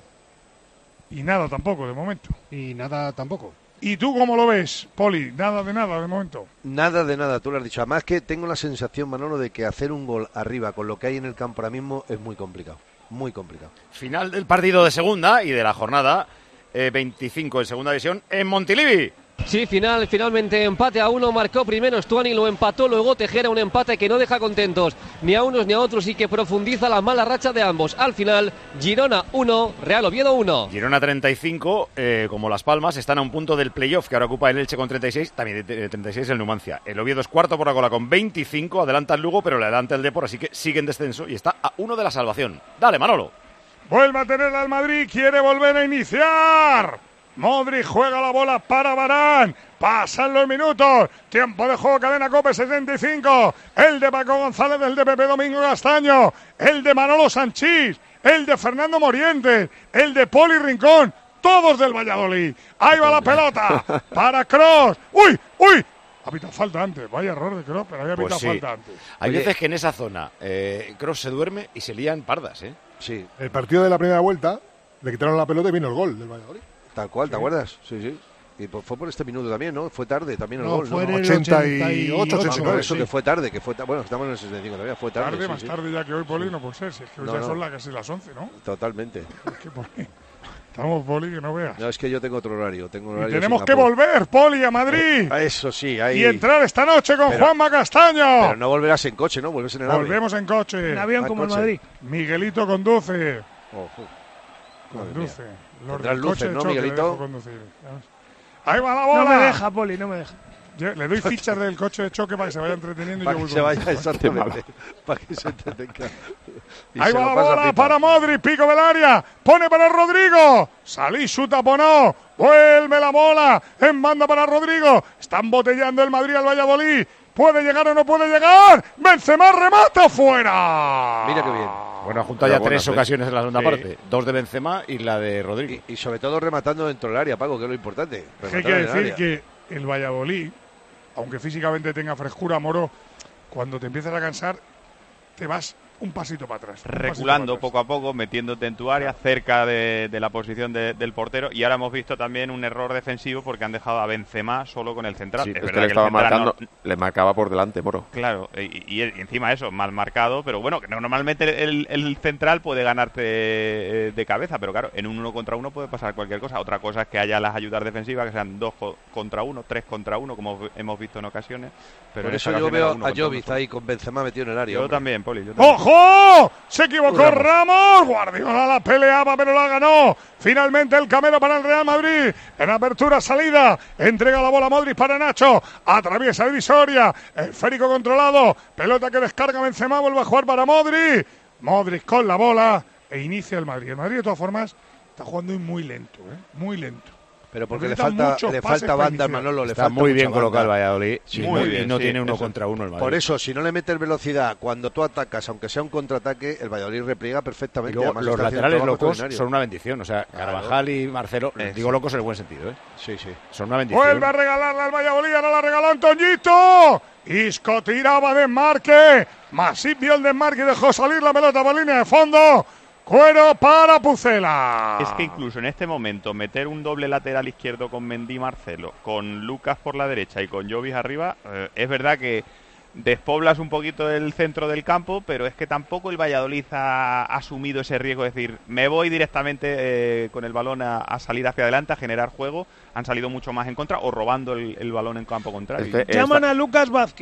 Y nada tampoco, de momento. Y nada tampoco. ¿Y tú cómo lo ves, Poli? Nada de nada, de momento. Nada de nada, tú lo has dicho. Además que tengo la sensación, Manolo, de que hacer un gol arriba con lo que hay en el campo ahora mismo es muy complicado. Muy complicado. Final del partido de segunda y de la jornada eh, veinticinco en segunda división en Montilivi. Sí, final, finalmente empate a uno, marcó primero Stuani, lo empató luego Tejera, un empate que no deja contentos ni a unos ni a otros y que profundiza la mala racha de ambos. Al final, Girona uno, Real Oviedo uno. Girona treinta y cinco, eh, como Las Palmas, están a un punto del playoff que ahora ocupa el Elche con treinta y seis, también de treinta y seis el Numancia. El Oviedo es cuarto por la cola con veinticinco, adelanta el Lugo, pero le adelanta el Depor, así que sigue en descenso y está a uno de la salvación. Dale, Manolo. Vuelve a tener al Madrid, quiere volver a iniciar. Modric juega la bola para Varane. Pasan los minutos. Tiempo de juego, cadena COPE sesenta y cinco. El de Paco González, el de Pepe Domingo Castaño, el de Manolo Sanchís, el de Fernando Morientes, el de Poli Rincón. Todos del Valladolid. Ahí va la pelota para Kroos. ¡Uy! ¡Uy! Ha pitado falta antes. Vaya error de Kroos, pero había Pues pitado sí. falta antes. Hay Oye. veces que en esa zona eh, Kroos se duerme y se lían pardas, ¿eh? Sí, El partido de la primera vuelta, le quitaron la pelota y vino el gol del Valladolid. tal cual, ¿te acuerdas? Sí, sí. Y pues fue por este minuto también, ¿no? Fue tarde también el No, gol, fue en ¿no? el ochenta y ocho, ochenta y ocho, ochenta y Por nueve, eso sí. que fue tarde, que fue ta- bueno, estamos en el sesenta y cinco todavía, fue tarde. Tarde, sí, más sí. tarde ya que hoy, Poli, no puede ser. Si es que hoy No, ya no. son las casi las once, ¿no? Totalmente. Es que, Poli, estamos, Poli, que no veas. No, es que yo tengo otro horario. Tengo un Y horario tenemos de que Singapur. volver, Poli, a Madrid. Ah, eso sí, ahí. Y entrar esta noche con Pero- Juanma Castaño. Pero no volverás en coche, ¿no? Vuelves en el AVE. Volvemos en coche. En avión Ah, como el coche. Madrid. Miguelito conduce. Ojo. Madre Conduce. mía. Los Tendrás del luces, coche de ¿no, choque le Miguelito? dejo conducir. Ahí va la bola. No me deja, Poli, no me deja. Yo le doy fichas del coche de choque para que se vaya entreteniendo y Para yo que voy se vaya, conduciendo. exactamente. Para que se entretenga. Y Ahí se va lo la pasa bola pipa. para Modric, pico del área, pone para Rodrigo, Salí su taponó, vuelve la bola, en banda para Rodrigo, están botellando el Madrid al Valladolid, puede llegar o no puede llegar, Benzema remata fuera. Mira qué bien. Bueno, ha juntado ya Pero tres buenas, ¿eh? ocasiones en la segunda Sí. parte, dos de Benzema y la de Rodrigo. Y, y sobre todo rematando dentro del área, Paco, que es lo importante. Hay Rematar que en el decir área. que el Valladolid, aunque físicamente tenga frescura, Moro, cuando te empiezas a cansar, te vas un pasito para atrás. un pasito Reculando para atrás. poco a poco, metiéndote en tu área, cerca de, de la posición de- del portero. Y ahora hemos visto también un error defensivo porque han dejado a Benzema solo con el central. Sí, es es que verdad le que el estaba central marcando, no- le marcaba por delante, Moro. Claro, y, y- y encima eso, mal marcado, pero bueno, que normalmente el, el central puede ganarte eh, de cabeza, pero claro, en un uno contra uno puede pasar cualquier cosa. Otra cosa es que haya las ayudas defensivas, que sean dos co- contra uno, tres contra uno, como hemos visto en ocasiones. Pero Por en eso esta yo ocasión era veo uno a contra Jovic uno. ahí con Benzema metido en el área. Yo hombre. también, Poli. yo también. ¡Ojo! Se equivocó Ramos. Ramos. Guardiola la peleaba, pero la ganó. Finalmente el Camero para el Real Madrid. En apertura, salida. Entrega la bola a Modric para Nacho. Atraviesa divisoria. El esférico controlado. Pelota que descarga Benzema. Vuelve a jugar para Modric. Modric con la bola. E inicia el Madrid. El Madrid, de todas formas, está jugando muy lento. ¿eh? Muy lento. Pero porque le Necesitan falta, muchos le pases falta para banda, iniciar. Manolo. Le Está falta muy bien mucha colocado el banda. Valladolid Sí, y muy no, bien, y no sí, tiene uno eso. contra uno el Madrid. Por eso, si no le metes velocidad, cuando tú atacas, aunque sea un contraataque, el Valladolid repliega Y perfectamente. luego, Además, los está haciendo laterales trabajo locos extraordinario. son una bendición. O sea, Claro. Carvajal y Marcelo, Eh, digo sí. locos en el buen sentido, ¿eh? Sí, sí. Son una bendición. Vuelve a regalarla al Valladolid, ahora la regaló Antoñito. Isco tiraba desmarque. Masip vio el desmarque y dejó salir la pelota por línea de fondo. Cuero para Pucela. Es que incluso en este momento meter un doble lateral izquierdo con Mendy Marcelo, con Lucas por la derecha y con Jovic arriba, eh, es verdad que despoblas un poquito el centro del campo, pero es que tampoco el Valladolid ha asumido ese riesgo, es decir, me voy directamente eh, con el balón a, a salir hacia adelante, a generar juego, han salido mucho más en contra o robando el, el balón en campo contrario. Este- Llaman esta- a Lucas Vázquez.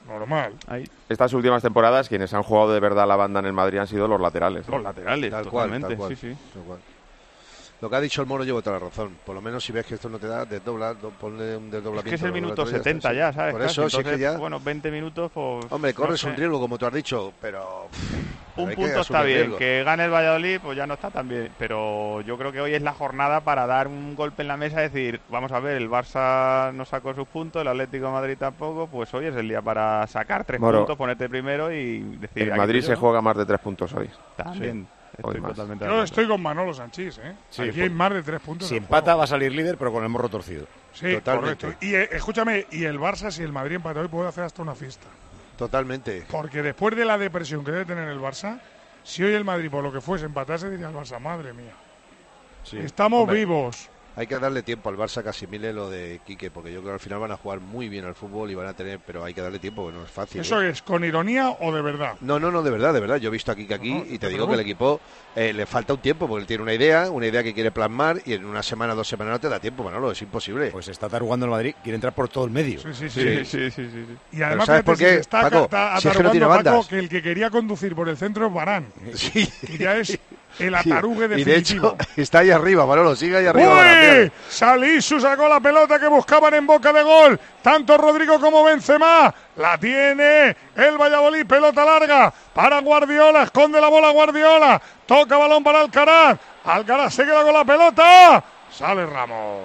Normal. Ahí. Estas últimas temporadas, quienes han jugado de verdad la banda en el Madrid han sido los laterales. Los laterales, Tal totalmente. cual, tal cual, Sí, sí. tal cual. Lo que ha dicho el Moro llevo toda la razón. Por lo menos si ves que esto no te da, desdobla, do, ponle un desdoblamiento. Es que es el minuto doblatorio, setenta ya, ¿sabes? Por Casi. eso, si es Entonces, que ya... bueno, veinte minutos, pues... Hombre, corres no sé. un riesgo, como tú has dicho, pero... Un hay que punto asumir está bien, riesgos. que gane el Valladolid, pues ya no está tan bien. Pero yo creo que hoy es la jornada para dar un golpe en la mesa y decir, vamos a ver, el Barça no sacó sus puntos, el Atlético de Madrid tampoco, pues hoy es el día para sacar tres Moro, puntos, ponerte primero y decir... En aquí Madrid estoy se yo. juega más de tres puntos hoy. También. Sí. Estoy Hoy más. totalmente de Yo acuerdo. estoy con Manolo Sanchís, ¿eh? Sí, Aquí pues, hay más de tres puntos. Si en empata juego. va a salir líder, pero con el morro torcido. Sí, Totalmente. correcto. Y eh, escúchame, y el Barça, si el Madrid empata hoy, puede hacer hasta una fiesta. Totalmente. Porque después de la depresión que debe tener el Barça, si hoy el Madrid, por lo que fuese, empatase, diría el Barça, madre mía. Sí. Estamos Hombre, vivos. Hay que darle tiempo al Barça que asimile lo de Quique, porque yo creo que al final van a jugar muy bien al fútbol y van a tener, pero hay que darle tiempo, que no es fácil. ¿Eso ¿eh? es con ironía o de verdad? No, no, no, de verdad, de verdad. Yo he visto a Quique aquí No, y te te digo que el equipo eh, le falta un tiempo, porque él tiene una idea, una idea que quiere plasmar y en una semana, dos semanas no te da tiempo, Manolo, es imposible. Pues está tarugando el Madrid, quiere entrar por todo el medio. Sí, sí, sí. Sí, sí, sí, sí, sí. Y además, ¿sabes fíjate, por si qué, se está Paco? ata- Si es que no tiene atarugando, Paco, bandas. que el que quería conducir por el centro es Varane. Sí. Que ya es el Sí. atarugue Y de definitivo. hecho, está ahí arriba, Manolo, sigue ahí arriba. Varane. ¡Uy! Salisu sacó la pelota que buscaban en boca de gol. Tanto Rodrigo como Benzema. La tiene el Valladolid. Pelota larga para Guardiola. Esconde la bola Guardiola. Toca balón para Alcaraz. Alcaraz se queda con la pelota. Sale Ramos.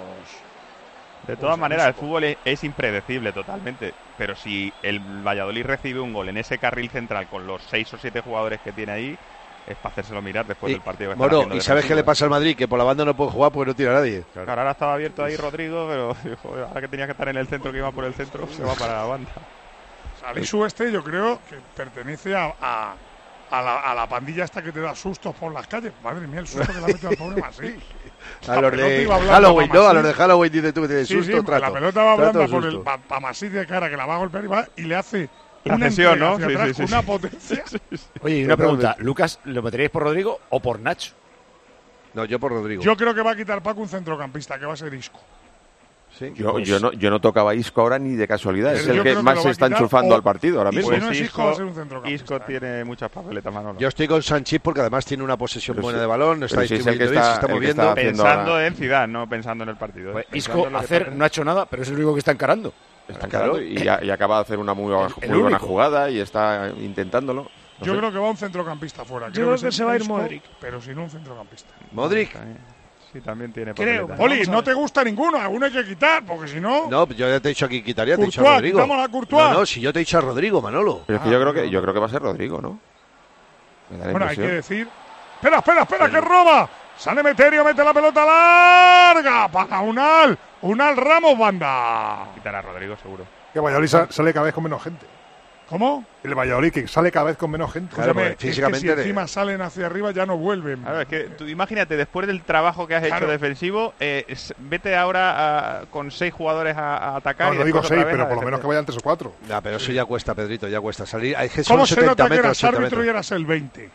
De todas maneras, el fútbol es, es impredecible totalmente. Pero si el Valladolid recibe un gol en ese carril central con los seis o siete jugadores que tiene ahí, es para hacérselo mirar después Y, del partido que están Moro, haciendo ¿y sabes qué le defensivo. pasa al Madrid? Que por la banda no puede jugar porque no tira a nadie. Claro, ahora estaba abierto ahí Rodrigo, pero joder, ahora que tenía que estar en el centro, que iba por el centro, se va para la banda. Salisu este yo creo que pertenece a, a, a, la, a la pandilla esta que te da sustos por las calles. Madre mía, el susto que le ha metido al pobre Masí. A La los pelota de iba hablando Halloween, pa' ¿no? A Masí. los de Halloween dices tú que tienes Sí, susto, sí, trato. la pelota va hablando Trato, por el susto. pa, pa Masí de cara, que la va a golpear y, va, y le hace La una cesión, entrega ¿no? hacia Sí, atrás sí, con sí, una sí. potencia. Oye, y una Totalmente. pregunta, ¿Lucas lo meteríais por Rodrigo o por Nacho? No, yo por Rodrigo. Yo creo que va a quitar Paco un centrocampista, que va a ser Isco. Sí. Yo, Pues- yo, no, yo no tocaba a Isco ahora ni de casualidad. Pero Es yo el creo que que más lo se va a está quitar, enchufando o- al partido ahora y mismo. si no es Isco, va a ser un centrocampista, Isco ¿eh? tiene muchas papeletas, Manolo. Yo estoy con Sanchís porque además tiene una posesión Pero buena sí- de balón, no está pero sí es el que distribuyendo bien, se está- está el que moviendo. está haciendo Pensando ahora- en Zidane, no pensando en el partido. Pues ¿eh? Pensando Isco en lo que hacer está no ha hecho nada, pero es el único que está encarando. Está Claro. claro, y, ya- y acaba de hacer una muy, El- muy el buena único. jugada y está intentándolo. No Yo sé. creo que va un centrocampista fuera. Yo creo que es se va a ir Isco, Modric. Pero sin un centrocampista. Modric. Sí, también tiene Creo. papeletas. Oli, Vamos a no ver. te gusta ninguno, alguno hay que quitar, porque si no... No, yo ya te he dicho aquí quitaría, te he dicho a Courtois, Rodrigo. quitamos a Courtois. No, no, si yo te he dicho a Rodrigo, Manolo. Pero es que Ah, yo creo que no. yo creo que va a ser Rodrigo, ¿no? Me da la Bueno, hay que impresión. decir... Espera, espera, espera, que roba. Sale Meterio, mete la pelota larga para Unal. Unal Ramos, banda. Quitar a Rodrigo, seguro. Que Valladolid sa- sale cada vez con menos gente. ¿Cómo? El Valladolid que sale cada vez con menos gente. Claro, Escúchame, porque es físicamente que si le- encima salen hacia arriba ya no vuelven. Claro, es que tú imagínate, después del trabajo que has Claro. hecho defensivo, eh, es- vete ahora a- con seis jugadores a, a atacar. No, y no digo después otra seis, vez pero a por lo menos defender. que vayan tres o cuatro. Ya, pero eso ya cuesta, Pedrito, ya cuesta salir. Hay que son ¿Cómo se setenta nota que metros, eras ochenta árbitro y metros. eras el veinte?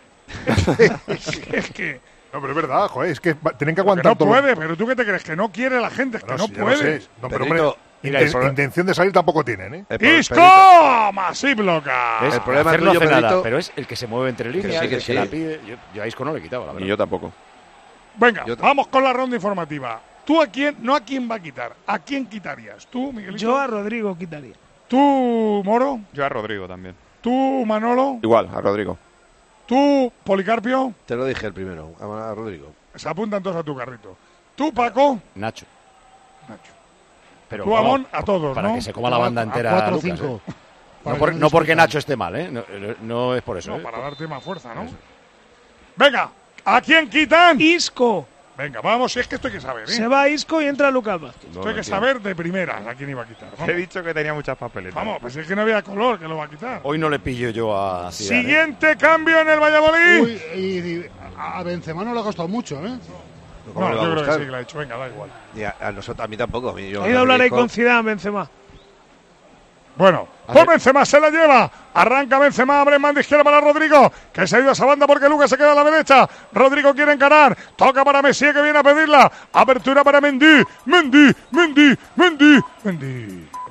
es que No, pero es verdad, joder, es que va- tienen que que aguantar no todo. puede, pero tú qué te crees, que no quiere la gente, es que No, no sí, ya lo puede. sé. No, pero Pedrito, hombre, mira, el inten- problema- intención de salir tampoco tienen, ¿eh? El pro- ¡Isco! Pedrito, Masí bloca. ¿Ves? El problema hacer tuyo, no hace nada, Pedrito- pero es el que se mueve entre líneas, sí, que el sí. que la pide. Yo, yo a Isco no le he quitado, la verdad. Ni yo tampoco. Venga, Yo- vamos con la ronda informativa. ¿Tú a quién, no a quién va a quitar? ¿A quién quitarías? ¿Tú, Miguelito? Yo a Rodrigo quitaría. ¿Tú, Moro? Yo a Rodrigo también. ¿Tú, Manolo? Igual, a Rodrigo. ¿Tú, Policarpio? te lo dije el primero, a a Rodrigo. Se apuntan todos a tu carrito. ¿Tú, Paco? Nacho. Nacho. Pero, Tú, vamos, Amón, a todos, para ¿no? que se coma la banda A entera cuatro o Lucas, cinco. ¿eh? Para No, por- que no porque discutan. Nacho esté mal, ¿eh? No, no es por eso. No, ¿eh? para darte más fuerza, ¿no? Venga, ¿a quién quitan? Isco. Venga, vamos, si es que esto hay que saber, ¿eh? Se va Isco y entra Lucas Vázquez. Esto hay que saber de primeras a quién iba a quitar. He Vamos, dicho que tenía muchas papeletas. vamos pues es que no había color que lo va a quitar. Hoy no le pillo yo a Zidane, ¿eh? Siguiente cambio en el Valladolid. Uy, y, y a a Benzema no le ha costado mucho, ¿eh? ¿Cómo No, le va a yo creo que gustar? sí que lo ha hecho. Venga, da igual. Y a, a nosotros, a mí tampoco. A mí, yo, Ha ido a hablar ahí Rodrigo- con Zidane, Benzema. Bueno, A pues ver. Benzema se la lleva. Arranca Benzema, abre mano izquierda para Rodrigo, que se ha ido a esa banda porque Lucas se queda a la derecha. Rodrigo quiere encarar. Toca para Messi, que viene a pedirla. Apertura para Mendy. Mendy, Mendy, Mendy, Mendy.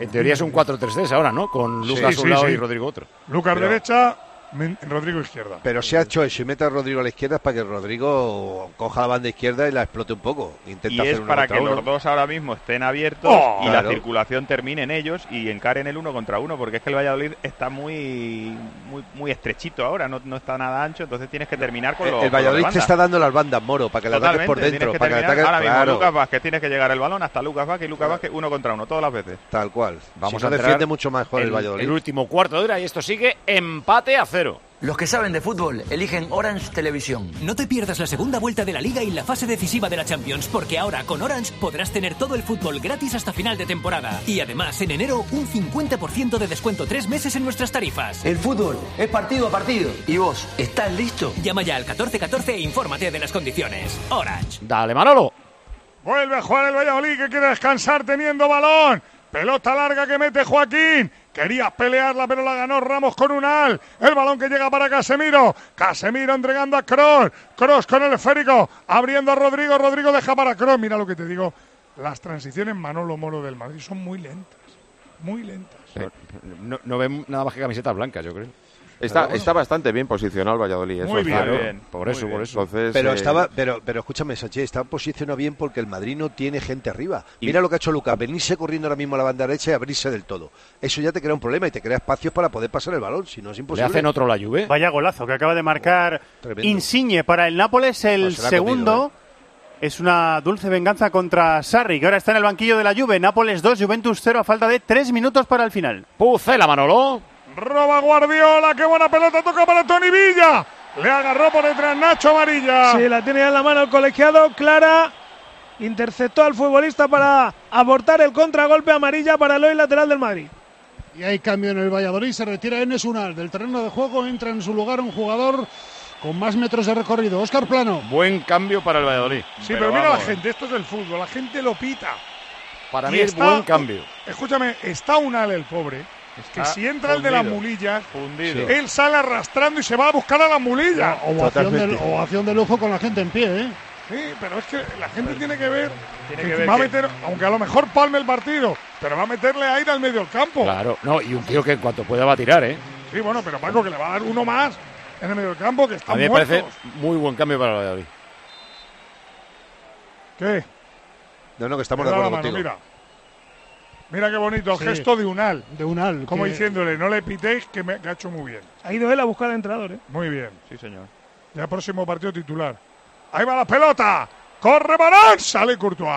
En teoría es un cuatro tres tres ahora, ¿no? Con Lucas sí, a un lado sí, sí. y Rodrigo otro. Lucas Pero- derecha, Rodrigo izquierda. Pero se ha hecho eso y mete a Rodrigo a la izquierda es para que Rodrigo coja la banda izquierda y la explote un poco. Intenta Y hacer es uno para contra que uno. los dos ahora mismo estén abiertos Oh, y claro. la circulación termine en ellos y encaren el uno contra uno, porque es que el Valladolid está muy muy, muy estrechito ahora, no, no está nada ancho, entonces tienes que terminar con El, los el con los de Valladolid te banda. está dando las bandas, Moro, para que la ataques por Totalmente, dentro. tienes que Para que la terminar. ataques, ahora mismo claro, Lucas Vázquez tienes que llegar el balón hasta Lucas Vázquez y Lucas Vázquez uno contra uno, todas las veces. tal cual. Vamos si no a entrar defiende mucho mejor el, el, Valladolid. el último cuarto de hora y esto sigue empate a cero. Los que saben de fútbol eligen Orange Televisión. No te pierdas la segunda vuelta de la Liga y la fase decisiva de la Champions, porque ahora con Orange podrás tener todo el fútbol gratis hasta final de temporada. Y además, en enero, un cincuenta por ciento de descuento tres meses en nuestras tarifas. El fútbol es partido a partido. ¿Y vos, estás listo? Llama ya al catorce catorce e infórmate de las condiciones. Orange. Dale, Manolo. Vuelve a jugar el Valladolid, que quiere descansar teniendo balón. Pelota larga que mete Joaquín. Quería pelearla, pero la ganó Ramos con un al. El balón que llega para Casemiro. Casemiro entregando a Kroos. Kroos con el esférico. Abriendo a Rodrigo. Rodrigo deja para Kroos. Mira lo que te digo. Las transiciones Manolo Moro del Madrid son muy lentas. Muy lentas. No, no ven nada más que camisetas blancas, yo creo. Está, está bastante bien posicionado el Valladolid. Muy eso, bien, claro. bien. Por Muy eso, bien. por eso. Entonces, Pero eh, estaba, pero, pero escúchame, Sánchez, está posicionado bien porque el Madrid no tiene gente arriba. Mira lo que ha hecho Lucas, venirse corriendo ahora mismo a la banda derecha y abrirse del todo. Eso ya te crea un problema y te crea espacios para poder pasar el balón, si no es ¿Le imposible. hacen otro la Juve? Vaya golazo que acaba de marcar Tremendo. Insigne para el Nápoles, el Pues se la ha segundo. comido, Es una dulce venganza contra Sarri, que ahora está en el banquillo de la Juve. Nápoles dos, Juventus cero, a falta de tres minutos para el final. Pucela, Manolo. Roba Guardiola. Qué buena pelota. Toca para Toni Villa. Le agarró por detrás Nacho Amarilla. Sí, la tiene ya en la mano el colegiado. Clara interceptó al futbolista para abortar el contragolpe. Amarilla para el hoy lateral del Madrid. Y hay cambio en el Valladolid, se retira Enes Unal del terreno de juego, entra en su lugar un jugador con más metros de recorrido, Óscar Plano. Buen cambio para el Valladolid. Sí, pero, mira la gente, esto es el fútbol, la gente lo pita. Para Y mí es está- buen cambio. Escúchame, está Unal el pobre, que si entra el de las mulillas, Fundido. él sale arrastrando y se va a buscar a las mulillas. Ovación de, ovación de lujo con la gente en pie, ¿eh? Sí, pero es que la gente tiene que ver Tiene que, que ver va a que- meter, aunque a lo mejor palme el partido, pero va a meterle aire al medio del campo. Claro, no, y un tío que en cuanto pueda va a tirar, ¿eh? Sí, bueno, pero Paco, que le va a dar uno más en el medio del campo, que A están mí me muertos. parece muy buen cambio para el Valladolid. ¿Qué? No, no, que estamos Me de da la acuerdo mano, contigo. mira. Mira qué bonito el Sí. gesto de Unal. De Unal. Como que- diciéndole, no le pitéis, que me que ha hecho muy bien. Ha ido él a buscar al entrenador, ¿eh? Muy bien. Sí, señor. Ya próximo partido titular. Ahí va la pelota. Corre Barán. Sale Courtois.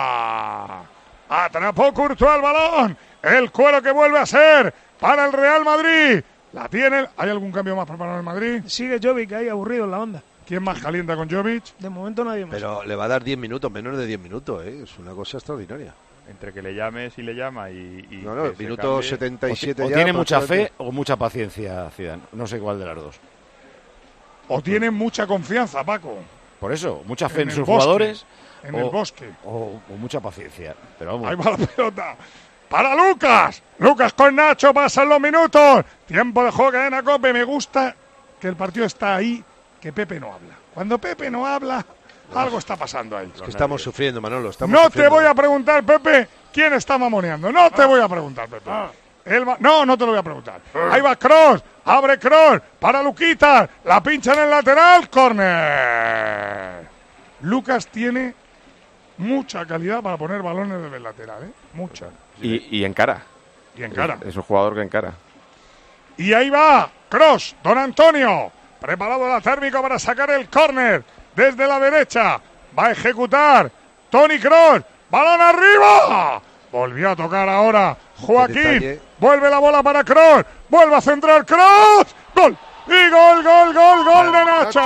Atrapó Courtois el balón. El cuero que vuelve a ser para el Real Madrid. La tiene. ¿Hay algún cambio más preparado en el Madrid? Sigue Jovic ahí aburrido en la onda. ¿Quién más calienta con Jovic? De momento nadie más. Pero le va a dar diez minutos, menos de diez minutos, ¿eh? Es una cosa extraordinaria. Entre que le llames y le llama y... y No, no, que se minuto cambie. setenta y O, ti- siete o ya. tiene mucha fe prácticamente. o mucha paciencia, Zidane. No sé cuál de las dos. ¿O tiene mucha confianza, Paco? Por eso, mucha fe en, En el sus bosque. jugadores. En o, el bosque. O, o mucha paciencia. Pero vamos. Ahí va la pelota. Para Lucas. Lucas con Nacho. Pasan los minutos. Tiempo de juego, cadena Cope. Me gusta que el partido está ahí, que Pepe no habla. Cuando Pepe no habla, algo está pasando ahí. Es que estamos sufriendo, Manolo. Estamos No te sufriendo. voy a preguntar, Pepe, quién está mamoneando. No te voy a preguntar, Pepe. Él va- No, no te lo voy a preguntar. Ahí va Kroos. Abre Kroos. Para Luquitas. La pincha en el lateral. Córner. Lucas tiene mucha calidad para poner balones desde el lateral, ¿eh? Mucha. Y, y encara. Y encara. Es, es un jugador que encara. Y ahí va Kroos, Don Antonio, preparado la térmica para sacar el córner desde la derecha. Va a ejecutar Toni Kroos, balón arriba. Volvió a tocar ahora Joaquín. detalle. Vuelve la bola para Kroos, vuelve a centrar Kroos. Gol. Y gol, gol, gol, gol de Nacho.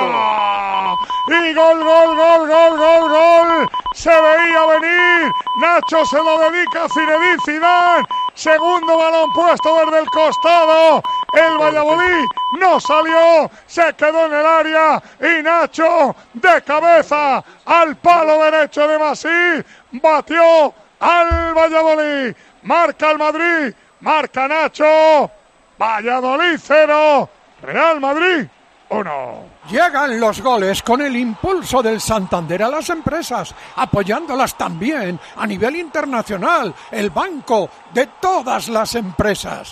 Y gol, gol, gol, gol, gol, gol. Se veía venir. Nacho se lo dedica a Zinedine Zidane. Segundo balón puesto desde el costado. El Valladolid no salió. Se quedó en el área. Y Nacho de cabeza al palo derecho de Masí. Batió al Valladolid. Marca el Madrid. Marca Nacho. Valladolid cero. Real Madrid uno. Llegan los goles con el impulso del Santander a las empresas, apoyándolas también a nivel internacional, el banco de todas las empresas.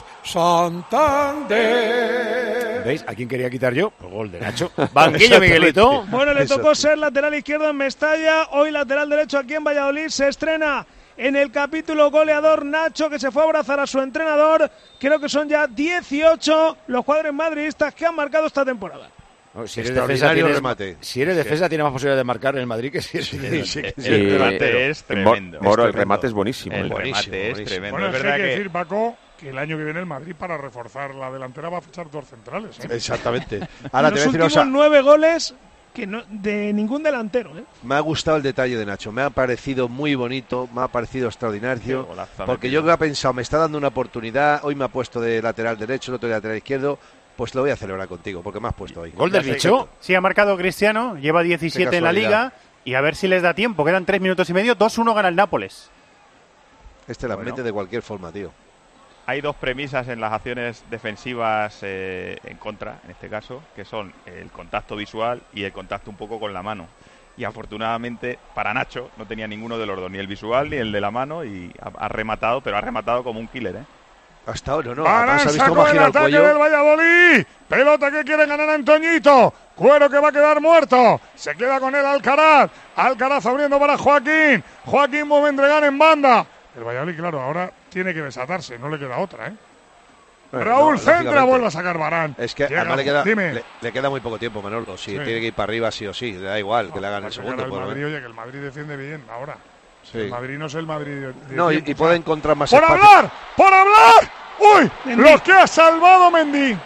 Santander. ¿Veis? ¿A quién quería quitar yo? Pues gol de Nacho. Banquillo, Miguelito. Bueno, le tocó ser lateral izquierdo en Mestalla, hoy lateral derecho aquí en Valladolid. Se estrena en el capítulo goleador Nacho, que se fue a abrazar a su entrenador. Creo que son ya dieciocho los cuadros madridistas que han marcado esta temporada. No, si eres defensa, tienes, remate. Si eres defensa sí. tienes más posibilidad de marcar en el Madrid que si eres sí, sí, sí, sí. El remate es tremendo. Moro, el remate es buenísimo. El remate es tremendo. Bueno, es es verdad que hay que que decir, Paco, que el año que viene el Madrid, para reforzar la delantera, va a fichar dos centrales. ¿eh? Exactamente. Ahora, los te voy a decir, últimos o sea, nueve goles que no, de ningún delantero. ¿eh? Me ha gustado el detalle de Nacho, me ha parecido muy bonito, me ha parecido extraordinario, golazo, porque yo que he pensado, me está dando una oportunidad, hoy me ha puesto de lateral derecho, el otro de lateral izquierdo, pues lo voy a celebrar contigo, porque me has puesto hoy. ¿Gol del bicho? Sí, ha marcado Cristiano, lleva diecisiete en la Liga, y a ver si les da tiempo, quedan tres minutos y medio, dos uno gana el Nápoles. Este la bueno. mete de cualquier forma, tío. Hay dos premisas en las acciones defensivas eh, en contra, en este caso, que son el contacto visual y el contacto un poco con la mano. Y afortunadamente para Nacho no tenía ninguno de los dos, ni el visual ni el de la mano, y ha, ha rematado, pero ha rematado como un killer, ¿eh? Hasta ahora no, Además ha visto con el ataque del Valladolid. Pelota que quiere ganar Antoñito. Cuero que va a quedar muerto. Se queda con él Alcaraz. Alcaraz abriendo para Joaquín. Joaquín Bovendregán en banda. El Valladolid, claro, ahora tiene que desatarse, no le queda otra, ¿eh? Bueno, Raúl no, centra, vuelve a sacar Varane. Es que Llega, además le queda, dime. Le, le queda muy poco tiempo, Manolo. Si sí. tiene que ir para arriba sí o sí, le da igual no, que le hagan el segundo. El Madrid, oye, que el Madrid defiende bien ahora. Sí. El Madrid no es el Madrid de, de No, y, y puede encontrar más ¡Por espacio. hablar! ¡Por hablar! ¡Uy! Mendy. Lo que ha salvado Mendy.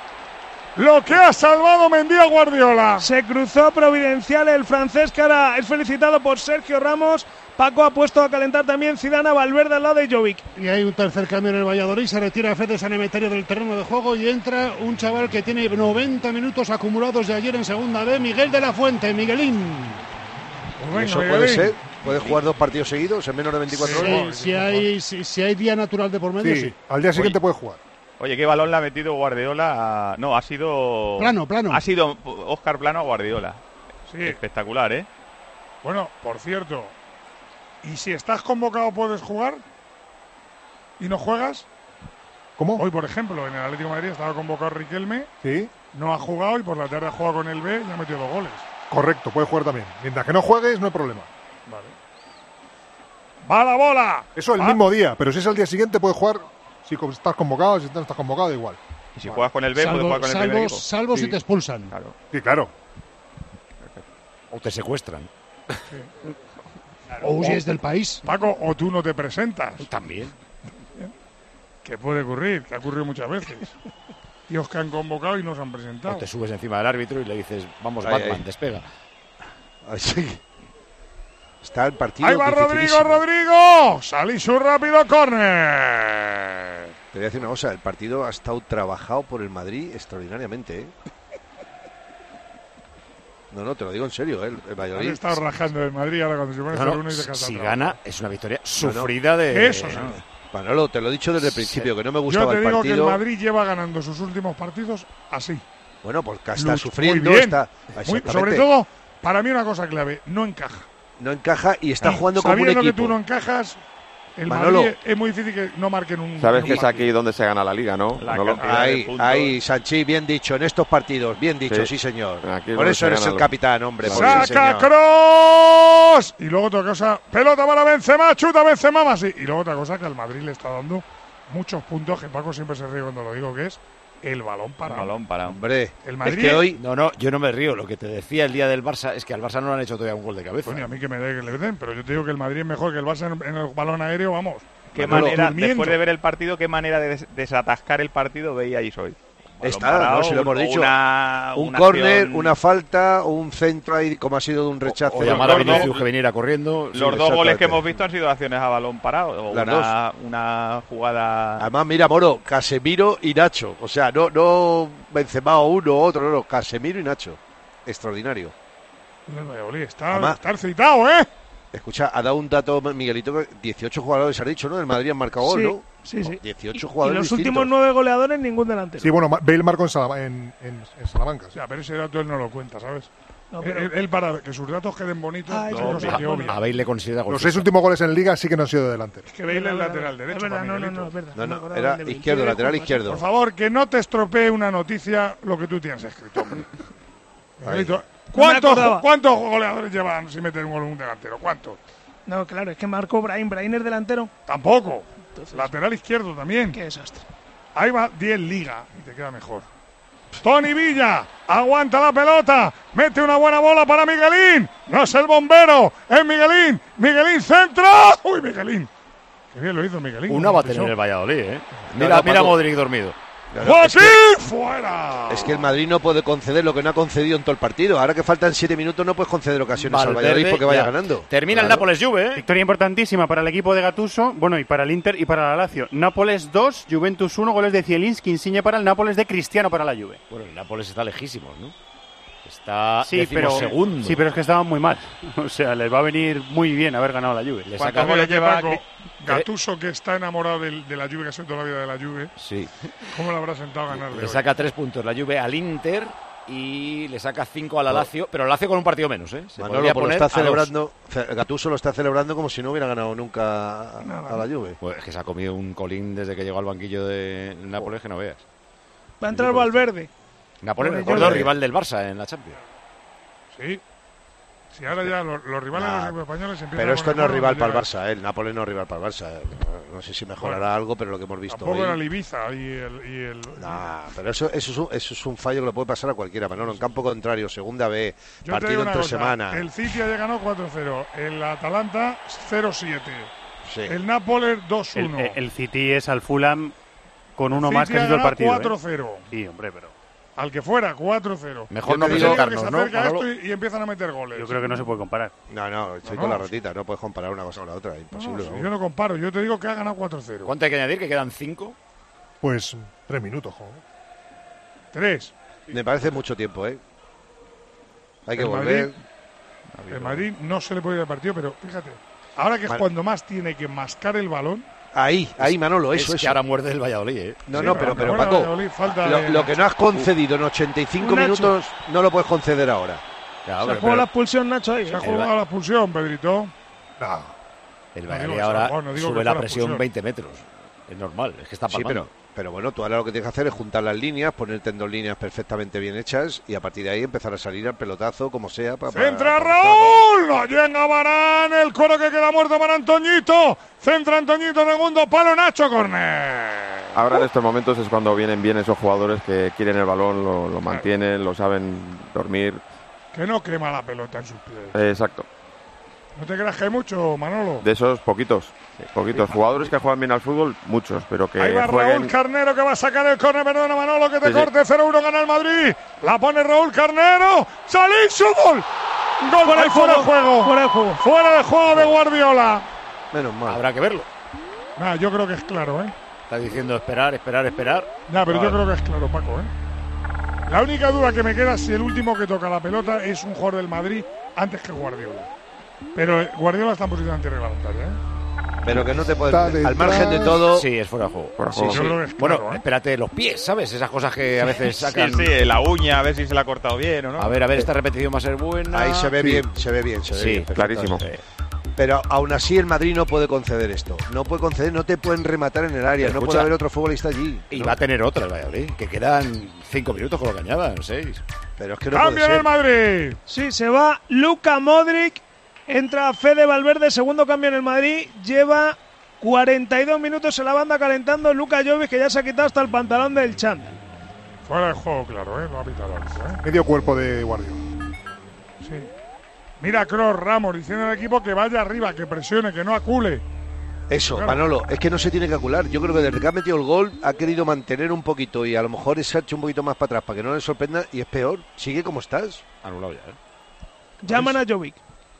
Lo que ha salvado Mendy a Guardiola. Se cruzó providencial el francés, que ahora es felicitado por Sergio Ramos. Paco ha puesto a calentar también Zidane a Valverde al lado de Jovic. Y hay un tercer cambio en el Valladolid. Se retira Fede San Emeterio del terreno de juego y entra un chaval que tiene noventa minutos acumulados de ayer en segunda B, Miguel de la Fuente, Miguelín. Bueno, eso Miguelín. Puede ser. Puede jugar dos partidos seguidos en menos de veinticuatro sí, horas. Si hay, si, si hay día natural de por medio, sí. sí. Al día siguiente Oye. puede jugar. Oye, ¿qué balón le ha metido Guardiola? A... No, ha sido... Plano, plano. Ha sido Óscar Plano a Guardiola. Sí. Espectacular, ¿eh? Bueno, por cierto, ¿y si estás convocado puedes jugar? ¿Y no juegas? ¿Cómo? Hoy, por ejemplo, en el Atlético de Madrid estaba convocado Riquelme. Sí. No ha jugado y por la tarde ha jugado con el B y ha metido dos goles. Correcto, puede jugar también. Mientras que no juegues, no hay problema. Vale. ¡Va la bola! Eso el ¿Ah? mismo día, pero si es el día siguiente puede jugar. Si estás convocado, si no estás convocado, igual. Y si vale. juegas con el B, salvo, puedes jugar con el salvo, primer equipo. Salvo sí. si te expulsan. Claro. Sí, claro. O te secuestran. Sí. Claro. O huyes del país. Paco, o tú no te presentas. También. ¿Qué puede ocurrir? Que ha ocurrido muchas veces. Tíos que han convocado y no se han presentado. O te subes encima del árbitro y le dices, vamos, ay, Batman, ay. despega. Así. Está el partido. ¡Ahí va Rodrigo, Rodrigo! ¡Salí su rápido córner! Te voy a decir una cosa, el partido ha estado trabajado por el Madrid extraordinariamente, ¿eh? No, no, te lo digo en serio, ¿eh? El Valladolid. Han estado rajando el Madrid ahora cuando se pone no, no, uno y deja si gana, es una victoria sufrida no, no. de... Eso, sí. Manolo, te lo he dicho desde el principio, sí. que no me gustaba el partido. Yo te digo que el Madrid lleva ganando sus últimos partidos así. Bueno, porque está Luz, sufriendo, muy bien. está... Muy, sobre todo, para mí una cosa clave, no encaja. No encaja y está jugando como un equipo. Sabiendo que tú no encajas, el Manolo, Madrid es muy difícil que no marquen un... Sabes un que es aquí donde se gana la Liga, ¿no? La no lo... Ahí, ahí, Sanchi, bien dicho, en estos partidos, bien dicho, sí, sí señor. Por eso eres el capitán, hombre. ¡Saca Kroos! Y luego otra cosa, pelota para Benzema, chuta Benzema más. Y luego otra cosa que al Madrid le está dando muchos puntos, que Paco siempre se ríe cuando lo digo, que es el balón para. El balón para. Hombre, el Madrid. Es que hoy. No, no, yo no me río. Lo que te decía el día del Barça es que al Barça no le han hecho todavía un gol de cabeza. Bueno, a mí que me dé que le den, pero yo te digo que el Madrid es mejor que el Barça en, en el balón aéreo, vamos. ¿Qué manera, durmiendo. Después de ver el partido, qué manera de des desatascar el partido veíais hoy? Está, parado, no, si lo hemos dicho. Una, un córner, acción... una falta, un centro ahí, como ha sido de un rechazo. O, o llamar a Vinicius que viniera corriendo. Los sí, dos goles que hemos visto han sido acciones a balón parado. O una, una jugada. Además, mira, Moro, Casemiro y Nacho. O sea, no, no Benzema o uno o otro, no, no, Casemiro y Nacho. Extraordinario. Está, está excitado, ¿eh? Escucha, ha dado un dato, Miguelito, que dieciocho jugadores, ha dicho, ¿no? El Madrid han marcado gol, sí, ¿no? Sí, sí. dieciocho y, jugadores y los distintos. últimos nueve goleadores, ningún delantero. Sí, bueno, Bale marcó en, Salama, en, en, en Salamanca. Sí. Ya, pero ese dato él no lo cuenta, ¿sabes? No, pero... él, él, para que sus datos queden bonitos, Ah, no, eso, no, que obvio. A Bale le considera Los seis últimos goles en Liga sí que no han sido de delantero. Es que Bale es lateral derecho. Es verdad, para no, no, Miguelito. no, es verdad. No, No me no, acordaba era de Bale. izquierdo, lateral izquierdo. Por favor, que no te estropee una noticia lo que tú tienes escrito, hombre. Miguelito, ¿cuántos, acordaba. ¿Cuántos goleadores llevan si meten un gol un delantero? ¿Cuántos? No, claro, es que marcó Brahim. Brahim es delantero. Tampoco. Entonces, Lateral izquierdo también. Qué desastre. Ahí va diez Liga y te queda mejor. Tony Villa aguanta la pelota, mete una buena bola para Miguelín. No es el bombero, es Miguelín. Miguelín centra. Uy, Miguelín. Qué bien lo hizo Miguelín. Una va a tener el Valladolid, ¿eh? No, Mira, no, mira a Modric dormido. ¡Joaquín! Es que, ¡Fuera! es que el Madrid no puede conceder lo que no ha concedido en todo el partido. Ahora que faltan siete minutos no puedes conceder ocasiones al Valladolid porque vaya ya. ganando. Termina Claro. el Nápoles-Juve, ¿eh? Victoria importantísima para el equipo de Gattuso, bueno, y para el Inter y para la Lazio. Nápoles dos, Juventus uno, goles de Zielinski, Insigne para el Nápoles, de Cristiano para la Juve. Bueno, el Nápoles está lejísimos, ¿no? Está Sí, pero, segundo. sí, pero es que estaban muy mal. O sea, les va a venir muy bien haber ganado la Juve. Le ¿Cuántos saca goles lleva Paco? Gattuso, que está enamorado de, de la Juve, que ha sido toda la vida de la Juve? Sí. ¿Cómo le habrá sentado a ganar? Le saca tres puntos la Juve al Inter y le saca cinco a la Lazio, pero la Lazio con un partido menos, ¿eh? Se Manolo, podría pues lo poner está a dos. celebrando, Gattuso lo está celebrando como si no hubiera ganado nunca a, Nada. a la Juve. Pues es que se ha comido un colín desde que llegó al banquillo de Nápoles que no veas. Va a entrar Valverde. Nápoles, Bueno, recuerdo, yo- rival del Barça en la Champions. Sí. Si ahora ya los, los rivales Nah, de los equipos españoles empiezan Pero a esto poner no es manos rival de para el llegar. Barça, ¿eh? El Nápoles no es rival para el Barça. ¿eh? No sé si mejorará Bueno, algo, pero lo que hemos visto Tampoco hoy... era el Ibiza y el... Y el Nah, pero eso, eso, es un, eso es un fallo que le puede pasar a cualquiera, Manolo. En campo contrario, segunda B, Yo te partido digo una entre cosa, semana. El City ayer ganó cuatro cero, el Atalanta cero siete, Sí. el Nápoles dos El, uno. el- el City es al Fulham con uno City más que ha ha sido el ganado partido. cuatro ¿eh? cero. Sí, hombre, pero Al que fuera, cuatro cero. Mejor Yo no te Yo digo- digo que equivocarnos, se ¿no? acerca Manolo? esto y, y empiezan a meter goles. yo creo que no se puede comparar. No, no, estoy No, con la no. ratita. No puedes comparar una cosa con la otra. No, Imposible. si ¿no? yo no comparo, yo te digo que ha ganado cuatro cero. ¿Cuánto hay que añadir? ¿Que quedan cinco? Pues tres minutos, joder. Tres. Me parece mucho tiempo, ¿eh? Hay que El volver. Madrid- El Madrid no se le puede ir al partido, pero fíjate, ahora que es Mal- cuando más tiene que mascar el balón. Ahí, ahí, Manolo, eso es es. que ahora muerde el Valladolid, ¿eh? No, Sí, no, pero, pero bueno, Paco, Valladolid, falta lo, de- lo que no has concedido en ochenta y cinco Un Nacho. minutos no lo puedes conceder ahora. Ya, Se hombre, jugó pero la expulsión Nacho ahí. Se ha ¿eh? jugado la expulsión, Pedrito. No. el No Valladolid digo ahora eso, bueno, digo que sube fue la la presión expulsión. veinte metros. Es normal, es que está Sí, palmando. pero, pero bueno, tú ahora lo que tienes que hacer es juntar las líneas, ponerte en dos líneas perfectamente bien hechas y a partir de ahí empezar a salir al pelotazo, como sea. Pa, pa- Centra pa- Raúl, no llega Varane, el coro que queda muerto para Antoñito. Centra Antoñito, segundo palo, Nacho Corner. Ahora en estos momentos es cuando vienen bien esos jugadores que quieren el balón, lo, lo mantienen, lo saben dormir. Que no quema la pelota en sus pies. Eh, exacto. No te creas que hay mucho, Manolo. De esos poquitos, poquitos jugadores que juegan bien al fútbol, muchos, pero que Ahí va jueguen. Raúl Carnero que va a sacar el córner, perdona Manolo, que te Sí, sí. corte, cero uno gana el Madrid. La pone Raúl Carnero, salís su gol. Gol Fuera ahí de fuera de juego, juego. fuera de juego. Fuera de juego de Guardiola. Menos mal. Habrá que verlo. Nah, yo creo que es claro, ¿eh? Está diciendo esperar, esperar, esperar. Nah, pero yo Vale. creo que es claro, Paco, ¿eh? La única duda que me queda es si el último que toca la pelota es un jugador del Madrid antes que Guardiola. Pero Guardiola está en posición antirreglamentaria, ¿eh? Pero que no te puedes. Está Al margen de detrás. todo. Sí, es fuera de juego. Fuera de Sí, juego. sí. Yo creo que es Bueno, claro, ¿eh? espérate, los pies, ¿sabes? Esas cosas que a veces Sí, sacan. sí, la uña, a ver si se la ha cortado bien o no. A ver, a ver, esta repetición va a ser buena. Ahí se ve Sí. bien, se ve bien, se ve Sí, bien. clarísimo. perfectamente. Pero aún así el Madrid no puede conceder esto. No puede conceder, no te pueden rematar en el área, no Escucha. puede haber otro futbolista allí. Y ¿no? va a tener otra el Valladolid, que quedan cinco minutos con lo que añadan, seis. Pero es que no puede Cambio en ser. el Madrid. Sí, se va Luka Modric. Entra Fede Valverde, segundo cambio en el Madrid. Lleva cuarenta y dos minutos en la banda calentando Luka Jovic, que ya se ha quitado hasta el pantalón del chándal. Fuera de juego, claro, ¿eh? Lo ha pitado el árbitro, ¿eh? Medio cuerpo de Guardiola. Sí. Mira Kroos, Ramos diciendo al equipo que vaya arriba, que presione, que no acule. Eso, Claro. Manolo, es que no se tiene que acular. Yo creo que desde que ha metido el gol ha querido mantener un poquito y a lo mejor se ha hecho un poquito más para atrás para que no le sorprenda y es peor. Sigue como estás. Anulado ya, ¿eh? Llaman a Jovic.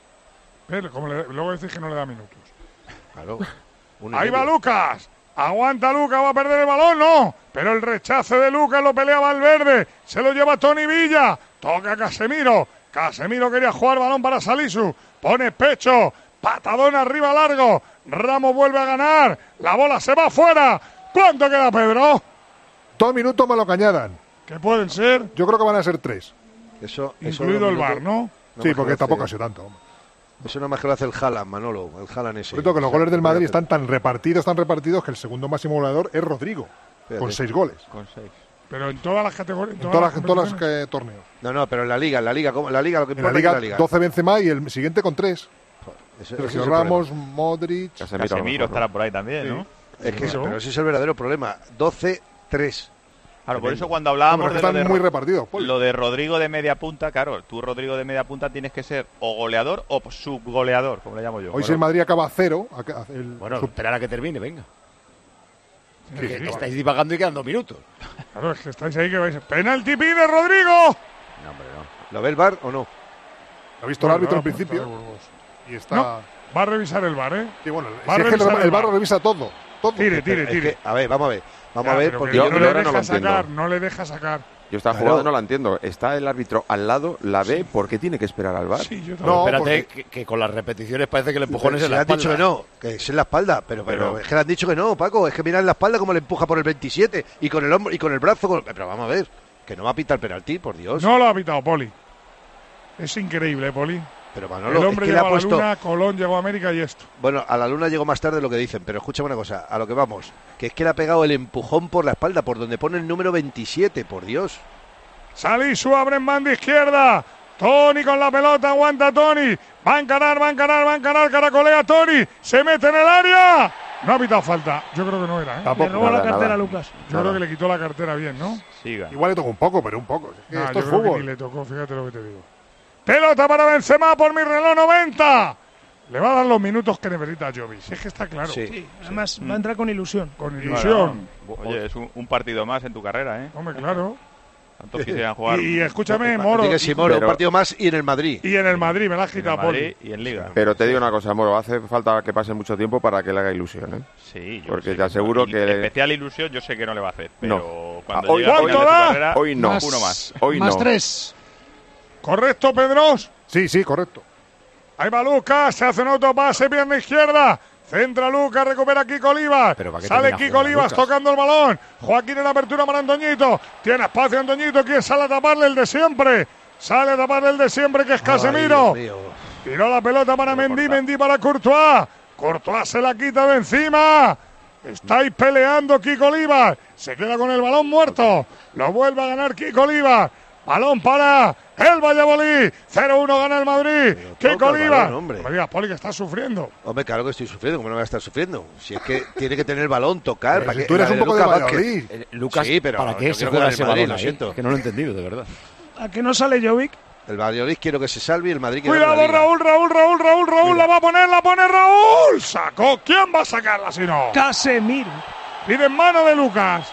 Pero como le- luego decís que no le da minutos. Claro. Un Ahí va medio. Lucas. Aguanta Lucas, va a perder el balón, no. Pero el rechace de Lucas lo pelea Valverde. Se lo lleva Tony Villa. Toca Casemiro. Casemiro quería jugar balón para Salisu. Pone pecho. Patadón arriba largo. Ramos vuelve a ganar. La bola se va fuera. ¿Cuánto queda, Pedro? Dos minutos más lo que añadan. ¿Qué pueden ser? Yo creo que van a ser tres. Eso, Incluido el V A R, ¿no? Sí, porque tampoco ha sido tanto. Eso nada más que lo hace el Haaland, Manolo. El Haaland ese. Sobre todo que los goles del Madrid están tan repartidos, tan repartidos, que el segundo máximo goleador es Rodrigo. Fíjate. Con seis goles. Con seis. Pero en todas las categorías. En todas las, en todas las que, torneos. No, no, pero en la Liga, en la Liga, ¿cómo? En la Liga lo que importa en la Liga, es la Liga. doce Benzema y el siguiente con tres. Ese, Sergio Ramos, Modric. Casemiro, Casemiro estará por ahí también, sí. ¿no? Es que, pero ese es el verdadero problema. doce tres. Claro, por eso cuando hablábamos no, de, están lo de muy repartidos, Poli. Lo de Rodrigo de media punta, claro, tú Rodrigo de media punta tienes que ser o goleador o subgoleador, como le llamo yo. Hoy bueno, si el Madrid acaba a cero, el, bueno, sub... esperar a que termine, venga. Sí, que, sí, estáis divagando y quedan dos minutos. Claro, es que estáis ahí que vais. ¡Penalti pide Rodrigo! No, hombre, no. ¿Lo ve el V A R o no? Lo ha visto no, el árbitro no, al principio. Y está. No, va a revisar el V A R, ¿eh? Sí, bueno, va si a es que el, el el V A R lo revisa todo. todo. Tire, tire, tire. Es que, a ver, vamos a ver. Vamos ya, a ver, porque yo, yo no creo le que deja no lo sacar, entiendo. no le deja sacar. Yo esta Claro. jugada no la entiendo. Está el árbitro al lado, la ve, ¿por qué tiene que esperar al V A R? Sí, yo no, espérate, porque... que, que con las repeticiones parece que el empujón es en le la han espalda. dicho que no, que es en la espalda, pero, pero, pero es que le han dicho que no, Paco, es que mira en la espalda como le empuja por el veintisiete y con el hombro y con el brazo, con... pero vamos a ver, que no va a pitar penalti, por Dios. No lo ha pitado, Poli. Es increíble, ¿eh, Poli. Pero Manolo, el hombre es que le llegó ha puesto... a la luna, Colón llegó a América y esto. Bueno, a la luna llegó más tarde de lo que dicen, pero escúchame una cosa, a lo que vamos, que es que le ha pegado el empujón por la espalda, por donde pone el número veintisiete, por Dios. Salisu abre en banda izquierda. Toni con la pelota, aguanta Toni. Va a encarar, va a encarar, va a encarar, caracolea Toni. Se mete en el área. No ha pitado falta. Yo creo que no era, ¿eh? Le roba la cartera a Lucas. Yo Nada. creo que le quitó la cartera bien, ¿no? Siga. Igual le tocó un poco, pero un poco. Es que Nah, esto yo es creo fútbol. que ni le tocó, fíjate lo que te digo. Pelota para Benzema por mi reloj noventa. Le va a dar los minutos que necesita Jovic. Es que está claro. Sí. Sí, además va a entrar con ilusión. Con ilusión. Bueno, oye, es un, un partido más en tu carrera, ¿eh? Hombre, claro. Tantos quisieran jugar. Y, y escúchame, Moro. Dice que sí, Moro, pero- un partido más y en el Madrid. Y en el Madrid, me la has en quitado, Madrid Poli. y en Liga. Pero te digo una cosa, Moro, hace falta que pase mucho tiempo para que le haga ilusión, ¿eh? Sí, yo Porque sé te aseguro y que- especial ilusión yo sé que no le va a hacer, pero No. cuando Ah, hoy- llega al hoy final de toda- tu carrera, Hoy no. uno más. Hoy Más no. tres. ¿Correcto, Pedros? Sí, sí, correcto. Ahí va Lucas, se hace un autopase, pierna izquierda. Centra Lucas, recupera Kiko Olivas. Pero ¿para qué Sale termina Kiko jugando Olivas Lucas? tocando el balón. Joaquín en la apertura para Antoñito. Tiene espacio Antoñito. ¿Quién sale a taparle? El de siempre. Sale a taparle el de siempre, que es Casemiro. Ay, Dios mío. Tiró la pelota para Pero Mendy, corta. Mendy para Courtois. Courtois se la quita de encima. Estáis peleando Kiko Olivas. Se queda con el balón muerto. Lo vuelve a ganar Kiko Olivas. Balón para el Valladolid. cero uno gana el Madrid. Pero Kiko toca el Olivas. balón, hombre. No me digas, Poli, que estás sufriendo. Hombre, claro que estoy sufriendo, ¿cómo no voy a estar sufriendo? Si es que tiene que tener el balón, tocar. Pero para si que, tú eres la un poco de Lucas Vázquez- Valladolid. Eh, Lucas, Sí, pero ¿para qué yo se quiero juega ganar el ese Madrid, balón lo ahí? siento. Es que no lo he entendido, de verdad. ¿A que no sale Jovic? El Valladolid quiero que se salve y el Madrid quiere Cuidado, Raúl, Raúl, Raúl, Raúl, Raúl. La va a poner, la pone Raúl. Sacó. ¿Quién va a sacarla si no? Casemiro. Pide en mano de Lucas.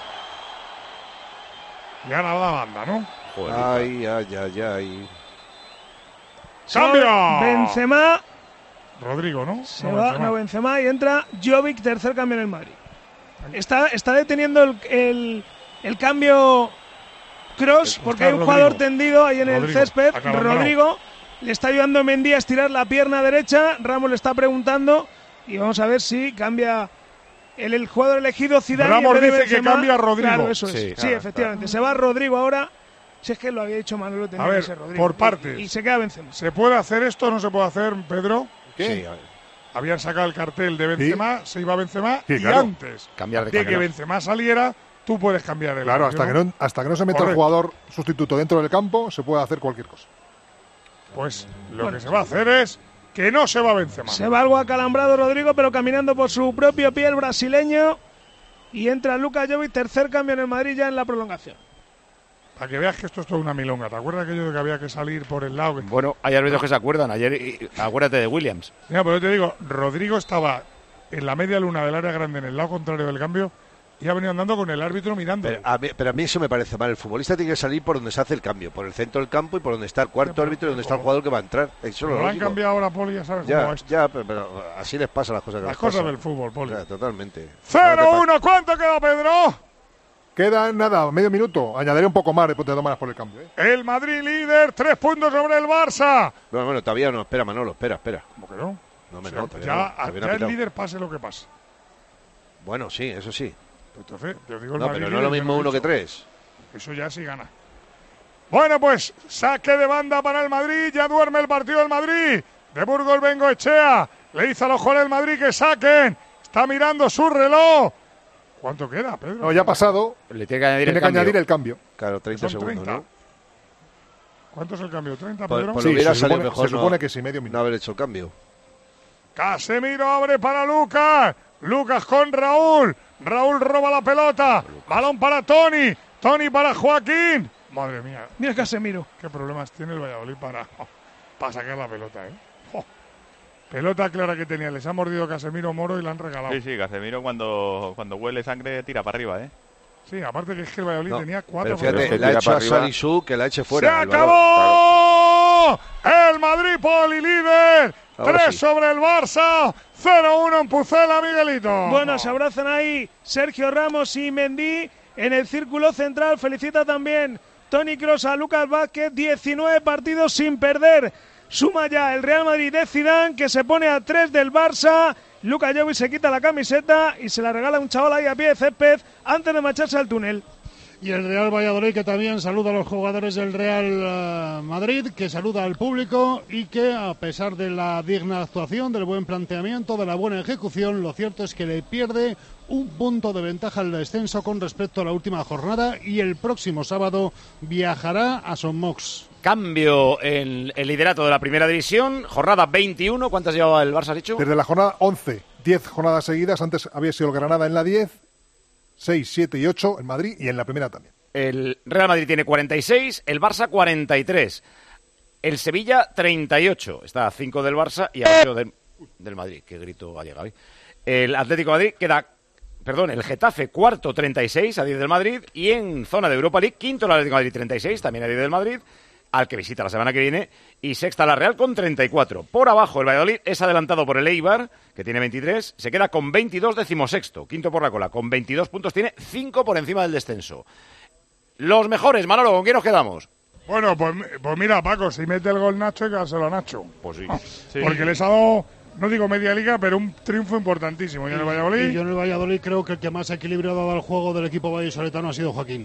Y ahora la banda, ¿no? Joder, Ay, ay, ay, ay. ¡Cambio! Benzema. Rodrigo, ¿no? Se No, va, Benzema. no, Benzema y entra Jovic, tercer cambio en el Madrid. Está, está deteniendo el, el, el cambio Cross Está porque hay un Rodrigo. jugador tendido ahí en el Rodrigo, césped. acabado. Rodrigo le está ayudando a Mendy a estirar la pierna derecha. Ramos le está preguntando y vamos a ver si cambia el, el jugador elegido Zidane. Ramos en vez de dice que Benzema. cambia a Rodrigo. Claro, eso es. Sí, Sí, claro, efectivamente. Se va Rodrigo ahora. Si es que lo había dicho Manolo, tenía A ver, que ser Rodrigo. por partes. Y, y se queda Benzema. ¿Se puede hacer esto o no se puede hacer, Pedro? Sí, a ver. Habían sacado el cartel de Benzema, se iba Benzema Sí, y claro. antes Cambiar de de que carrera. Benzema saliera, tú puedes cambiar el Claro, cambio, hasta que no, hasta que no se meta el Correcto. jugador sustituto dentro del campo, se puede hacer cualquier cosa. Pues lo Bueno. que se va a hacer es que no se va Benzema. Se va algo acalambrado Rodrigo, pero caminando por su propio pie el brasileño. Y entra Lucas Jovic, tercer cambio en el Madrid ya en la prolongación. Para que veas que esto es toda una milonga. ¿Te acuerdas aquello de que había que salir por el lado? Bueno, hay árbitros que se acuerdan. Ayer, y- acuérdate de Williams. Mira, pero yo te digo, Rodrigo estaba en la media luna del área grande, en el lado contrario del cambio, y ha venido andando con el árbitro mirando. Pero a, mí, pero a mí eso me parece mal. El futbolista tiene que salir por donde se hace el cambio, por el centro del campo y por donde está el cuarto árbitro y donde está el jugador que va a entrar. Eso es Como lo lo han lógico. cambiado ahora, Poli, ya sabes cómo Ya, va esto. ya, pero, pero así les pasa las cosas que Las les cosas pasan. del fútbol, Poli. Ya, totalmente. cero uno, ¿cuánto queda, Pedro? Queda nada, medio minuto. Añadiré un poco más después de tomar por el cambio. ¿eh? El Madrid líder, tres puntos sobre el Barça. Bueno, bueno, todavía no. Espera, Manolo, espera, espera. ¿Cómo que no? No, me O sea, no, ya no, ya el líder pase lo que pase. Bueno, sí, eso sí. Entonces, yo digo el no, Madrid pero no es lo líder, mismo yo no he uno que dicho. tres. Eso ya sí gana. Bueno, pues saque de banda para el Madrid. Ya duerme el partido del Madrid. De Burgos Bengoechea. Le dice a los jugadores del Madrid que saquen. Está mirando su reloj. ¿Cuánto queda, Pedro? No, ya ha pasado. Le tiene que añadir, tiene el, que cambio. añadir el cambio. Claro, treinta Son segundos, treinta. ¿no? ¿Cuánto es el cambio? ¿treinta, Pues, Pedro? pues Sí, hubiera se salido supone- mejor se supone no, que sí, medio minuto. no haber hecho el cambio. Casemiro abre para Lucas. Lucas con Raúl. Raúl roba la pelota. Balón para Tony. Tony para Joaquín. Madre mía. Mira Casemiro. Qué problemas tiene el Valladolid para, para sacar la pelota, ¿eh? Oh. Pelota clara que tenía. Les ha mordido Casemiro Moro y la han regalado. Sí, sí, Casemiro cuando, cuando huele sangre tira para arriba, ¿eh? Sí, aparte que es que el Valladolid No, tenía cuatro. pero fíjate, problemas. le ha tira hecho a para arriba. Salisu que la eche ¡Se fuera. el balón. acabó! El Madrid polilíder. Ahora tres sí. sobre el Barça. cero uno en Pucela, Miguelito. Bueno, se abrazan ahí Sergio Ramos y Mendy en el círculo central. Felicita también Toni Kroos a Lucas Vázquez. diecinueve partidos sin perder. Suma ya el Real Madrid de Zidane, que se pone a tres del Barça. Luka Jovic se quita la camiseta y se la regala a un chaval ahí a pie de césped antes de marcharse al túnel. Y el Real Valladolid, que también saluda a los jugadores del Real eh, Madrid, que saluda al público y que, a pesar de la digna actuación, del buen planteamiento, de la buena ejecución, lo cierto es que le pierde un punto de ventaja al descenso con respecto a la última jornada y el próximo sábado viajará a Son Mox. Cambio en el liderato de la primera división. Jornada veintiuno. ¿Cuántas llevaba el Barça, has dicho? Desde la jornada once, diez jornadas seguidas. Antes había sido el Granada en la diez, seis, siete y ocho en Madrid y en la primera también. El Real Madrid tiene cuarenta y seis, el Barça cuarenta y tres. El Sevilla treinta y ocho. Está a cinco del Barça y a ocho del, del Madrid. Qué grito ha llegado ahí. El Atlético de Madrid queda... Perdón, el Getafe cuarto treinta y seis a diez del Madrid y en zona de Europa League quinto el Atlético de Madrid treinta y seis, también a diez del Madrid, al que visita la semana que viene, y sexta la Real con treinta y cuatro. Por abajo el Valladolid es adelantado por el Eibar, que tiene veintitrés, se queda con veintidós, decimosexto, quinto por la cola, con veintidós puntos, tiene cinco por encima del descenso. Los mejores, Manolo, ¿con quién nos quedamos? Bueno, pues, pues mira, Paco, si mete el gol Nacho, hay que dárselo a Nacho. Pues sí. Ah, Sí. Porque les ha dado, no digo media liga, pero un triunfo importantísimo. Y en el Valladolid... Y yo en el Valladolid creo que el que más equilibrio ha dado al juego del equipo vallisoletano ha sido Joaquín.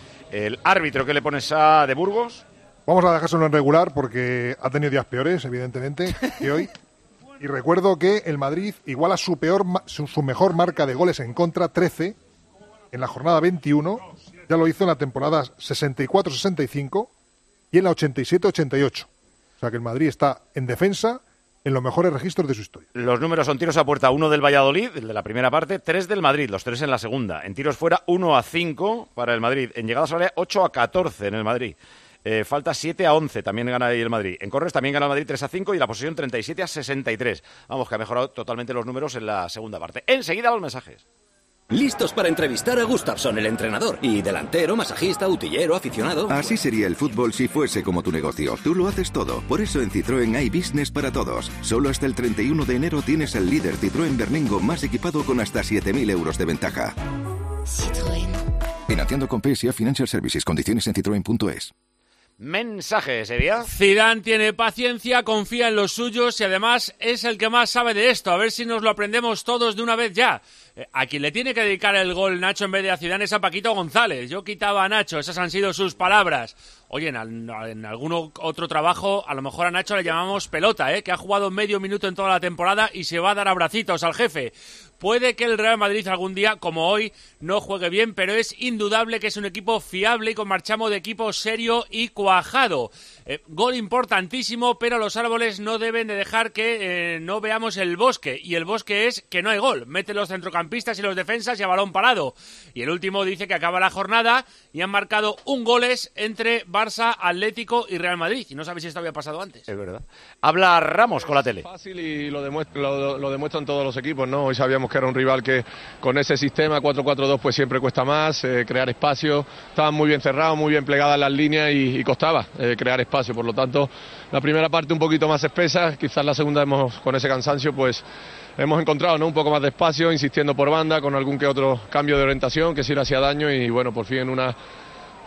El árbitro, ¿qué le pones a De Burgos? Vamos a dejárselo en regular porque ha tenido días peores, evidentemente, que hoy. Y recuerdo que el Madrid iguala su peor, ma- su, su mejor marca de goles en contra, trece, en la jornada veintiuno. Ya lo hizo en la temporada sesenta y cuatro sesenta y cinco y en la ochenta y siete ochenta y ocho. O sea que el Madrid está en defensa en los mejores registros de su historia. Los números son tiros a puerta, uno del Valladolid, el de la primera parte, tres del Madrid, los tres en la segunda. En tiros fuera, uno a cinco para el Madrid. En llegadas al área, ocho a catorce en el Madrid. Eh, falta siete a once, también gana ahí el Madrid. En corners también gana el Madrid tres a cinco y la posesión treinta y siete a sesenta y tres. Vamos, que ha mejorado totalmente los números en la segunda parte. Enseguida los mensajes. Listos para entrevistar a Gustafsson, el entrenador. Y delantero, masajista, utillero, aficionado. Así sería el fútbol si fuese como tu negocio. Tú lo haces todo. Por eso en Citroën hay business para todos. Solo hasta el treinta y uno de enero tienes el líder Citroën Berlingo más equipado con hasta siete mil euros de ventaja. Citroën. Financiando con P S A Financial Services. Condiciones en citroen punto es. Mensajes, Sevilla. Zidane tiene paciencia, confía en los suyos y además es el que más sabe de esto. A ver si nos lo aprendemos todos de una vez ya. Eh, a quien le tiene que dedicar el gol Nacho en vez de a Zidane es a Paquito González. Yo quitaba a Nacho, esas han sido sus palabras. Oye, en, al, en algún otro trabajo, a lo mejor a Nacho le llamamos pelota, ¿eh? Que ha jugado medio minuto en toda la temporada y se va a dar abracitos al jefe. Puede que el Real Madrid algún día, como hoy, no juegue bien, pero es indudable que es un equipo fiable y con marchamo de equipo serio y cuajado. Eh, gol importantísimo, pero los árboles no deben de dejar que eh, no veamos el bosque. Y el bosque es que no hay gol. Mete los centrocampistas y los defensas y a balón parado. Y el último dice que acaba la jornada y han marcado un goles entre Barça, Atlético y Real Madrid. Y no sabéis si esto había pasado antes. Es verdad. Habla Ramos con la tele. Fácil y lo, demuestra, lo, lo demuestran todos los equipos, ¿no? Hoy sabíamos que era un rival que con ese sistema cuatro cuatro dos pues siempre cuesta más, eh, crear espacio. Estaban muy bien cerrados, muy bien plegadas las líneas y, y costaba eh, crear espacio. Por lo tanto, la primera parte un poquito más espesa, quizás la segunda hemos, con ese cansancio, pues hemos encontrado, ¿no?, un poco más de espacio, insistiendo por banda, con algún que otro cambio de orientación que sí le hacía daño y bueno, por fin en una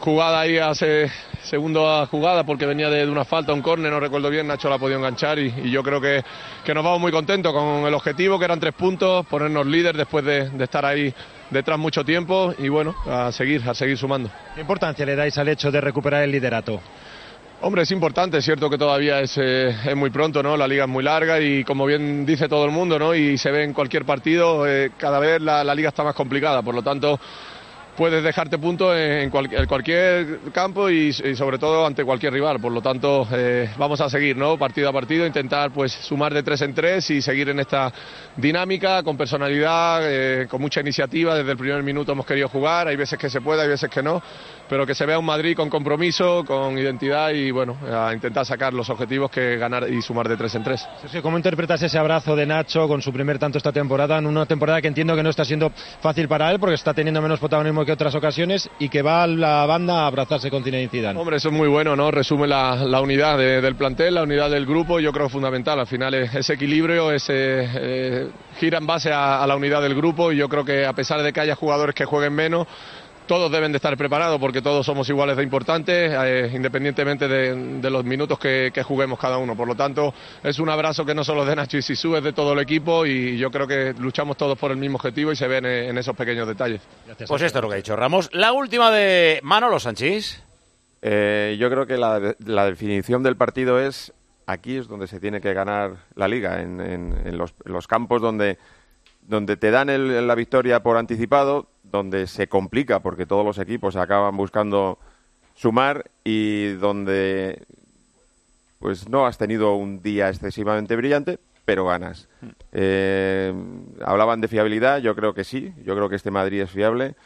jugada ahí hace segunda jugada porque venía de, de una falta, un córner, no recuerdo bien, Nacho la ha podido enganchar y, y yo creo que, que nos vamos muy contentos con el objetivo, que eran tres puntos, ponernos líder después de, de estar ahí detrás mucho tiempo y bueno, a seguir, a seguir sumando. ¿Qué importancia le dais al hecho de recuperar el liderato? Hombre, es importante, es cierto que todavía es, eh, es muy pronto, ¿no? La liga es muy larga y como bien dice todo el mundo, ¿no? Y se ve en cualquier partido, eh, cada vez la, la liga está más complicada, por lo tanto puedes dejarte puntos en, cual, en cualquier campo y, y sobre todo ante cualquier rival, por lo tanto eh, vamos a seguir, ¿no? Partido a partido, intentar pues sumar de tres en tres y seguir en esta dinámica, con personalidad, eh, con mucha iniciativa, desde el primer minuto hemos querido jugar, hay veces que se puede, hay veces que no, pero que se vea un Madrid con compromiso, con identidad y bueno, a intentar sacar los objetivos que ganar y sumar de tres en tres. Sergio, ¿cómo interpretas ese abrazo de Nacho con su primer tanto esta temporada, en una temporada que entiendo que no está siendo fácil para él porque está teniendo menos protagonismo que otras ocasiones y que va a la banda a abrazarse con Zinedine Zidane? Hombre, eso es muy bueno, ¿no? Resume la, la unidad de, del plantel, la unidad del grupo, yo creo fundamental. Al final es, ese equilibrio, ese eh, gira en base a, a la unidad del grupo y yo creo que a pesar de que haya jugadores que jueguen menos, todos deben de estar preparados porque todos somos iguales de importantes, eh, independientemente de, de los minutos que, que juguemos cada uno. Por lo tanto, es un abrazo que no solo es de Nacho y Sisu, es de todo el equipo y yo creo que luchamos todos por el mismo objetivo y se ven en, en esos pequeños detalles. Gracias, pues esto es lo que ha dicho Ramos. La última de Manolo Sanchís. Eh, yo creo que la, la definición del partido es, aquí es donde se tiene que ganar la Liga, en, en, en, los, en los campos donde, donde te dan el, la victoria por anticipado, donde se complica porque todos los equipos acaban buscando sumar y donde pues no has tenido un día excesivamente brillante, pero ganas. Eh, hablaban de fiabilidad, yo creo que sí, yo creo que este Madrid es fiable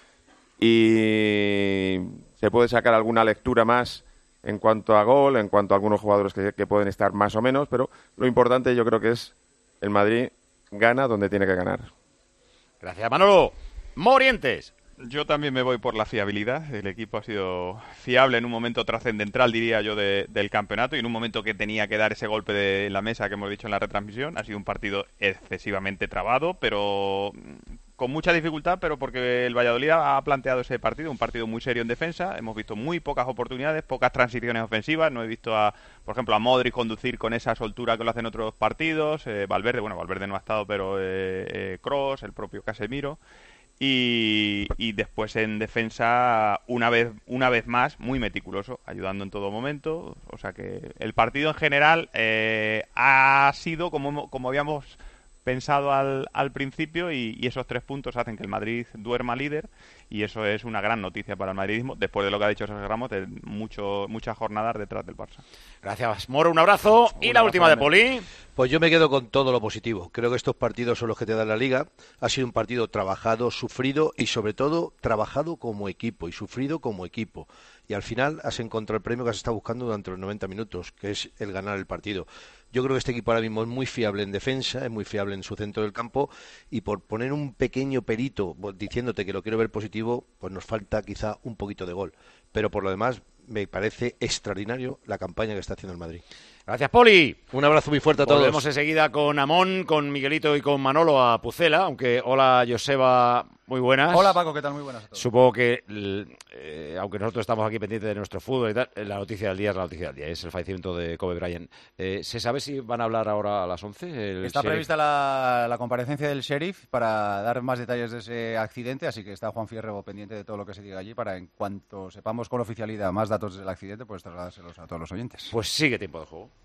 y se puede sacar alguna lectura más en cuanto a gol, en cuanto a algunos jugadores que, que pueden estar más o menos, pero lo importante yo creo que es el Madrid gana donde tiene que ganar. Gracias, Manolo. Morientes. Yo también me voy por la fiabilidad. El equipo ha sido fiable en un momento trascendental, diría yo, de, del campeonato y en un momento que tenía que dar ese golpe de la mesa que hemos dicho en la retransmisión. Ha sido un partido excesivamente trabado, pero con mucha dificultad, pero porque el Valladolid ha planteado ese partido, un partido muy serio en defensa. Hemos visto muy pocas oportunidades, pocas transiciones ofensivas. No he visto, a, por ejemplo, a Modric conducir con esa soltura que lo hacen otros partidos. Eh, Valverde, bueno, Valverde no ha estado, pero eh, Kroos, el propio Casemiro. Y, y después en defensa una vez una vez más muy meticuloso, ayudando en todo momento. O sea que el partido en general eh, ha sido como, como habíamos pensado al, al principio y, y esos tres puntos hacen que el Madrid duerma líder y eso es una gran noticia para el madridismo después de lo que ha dicho Sergio Ramos de mucho, muchas jornadas detrás del Barça. Gracias, Moro, un abrazo. Un y la última de Poli. Pues yo me quedo con todo lo positivo. Creo que estos partidos son los que te dan la Liga. Ha sido un partido trabajado, sufrido y sobre todo trabajado como equipo y sufrido como equipo. Y al final has encontrado el premio que has estado buscando durante los noventa minutos, que es el ganar el partido. Yo creo que este equipo ahora mismo es muy fiable en defensa, es muy fiable en su centro del campo y por poner un pequeño perito diciéndote que lo quiero ver positivo, pues nos falta quizá un poquito de gol. Pero por lo demás me parece extraordinario la campaña que está haciendo el Madrid. Gracias, Poli. Un abrazo muy fuerte a todos. Volvemos enseguida con Amón, con Miguelito y con Manolo a Pucela, aunque hola Joseba, muy buenas. Hola Paco, ¿qué tal? Muy buenas a todos. Supongo que, eh, aunque nosotros estamos aquí pendientes de nuestro fútbol y tal, la noticia del día es la noticia del día, es el fallecimiento de Kobe Bryant. Eh, ¿Se sabe si van a hablar ahora a las once? El está sheriff? prevista la, la comparecencia del sheriff para dar más detalles de ese accidente, así que está Juan Fierrebo pendiente de todo lo que se diga allí para, en cuanto sepamos con oficialidad más datos del accidente, pues trasladárselos a todos los oyentes. Pues sigue tiempo de juego.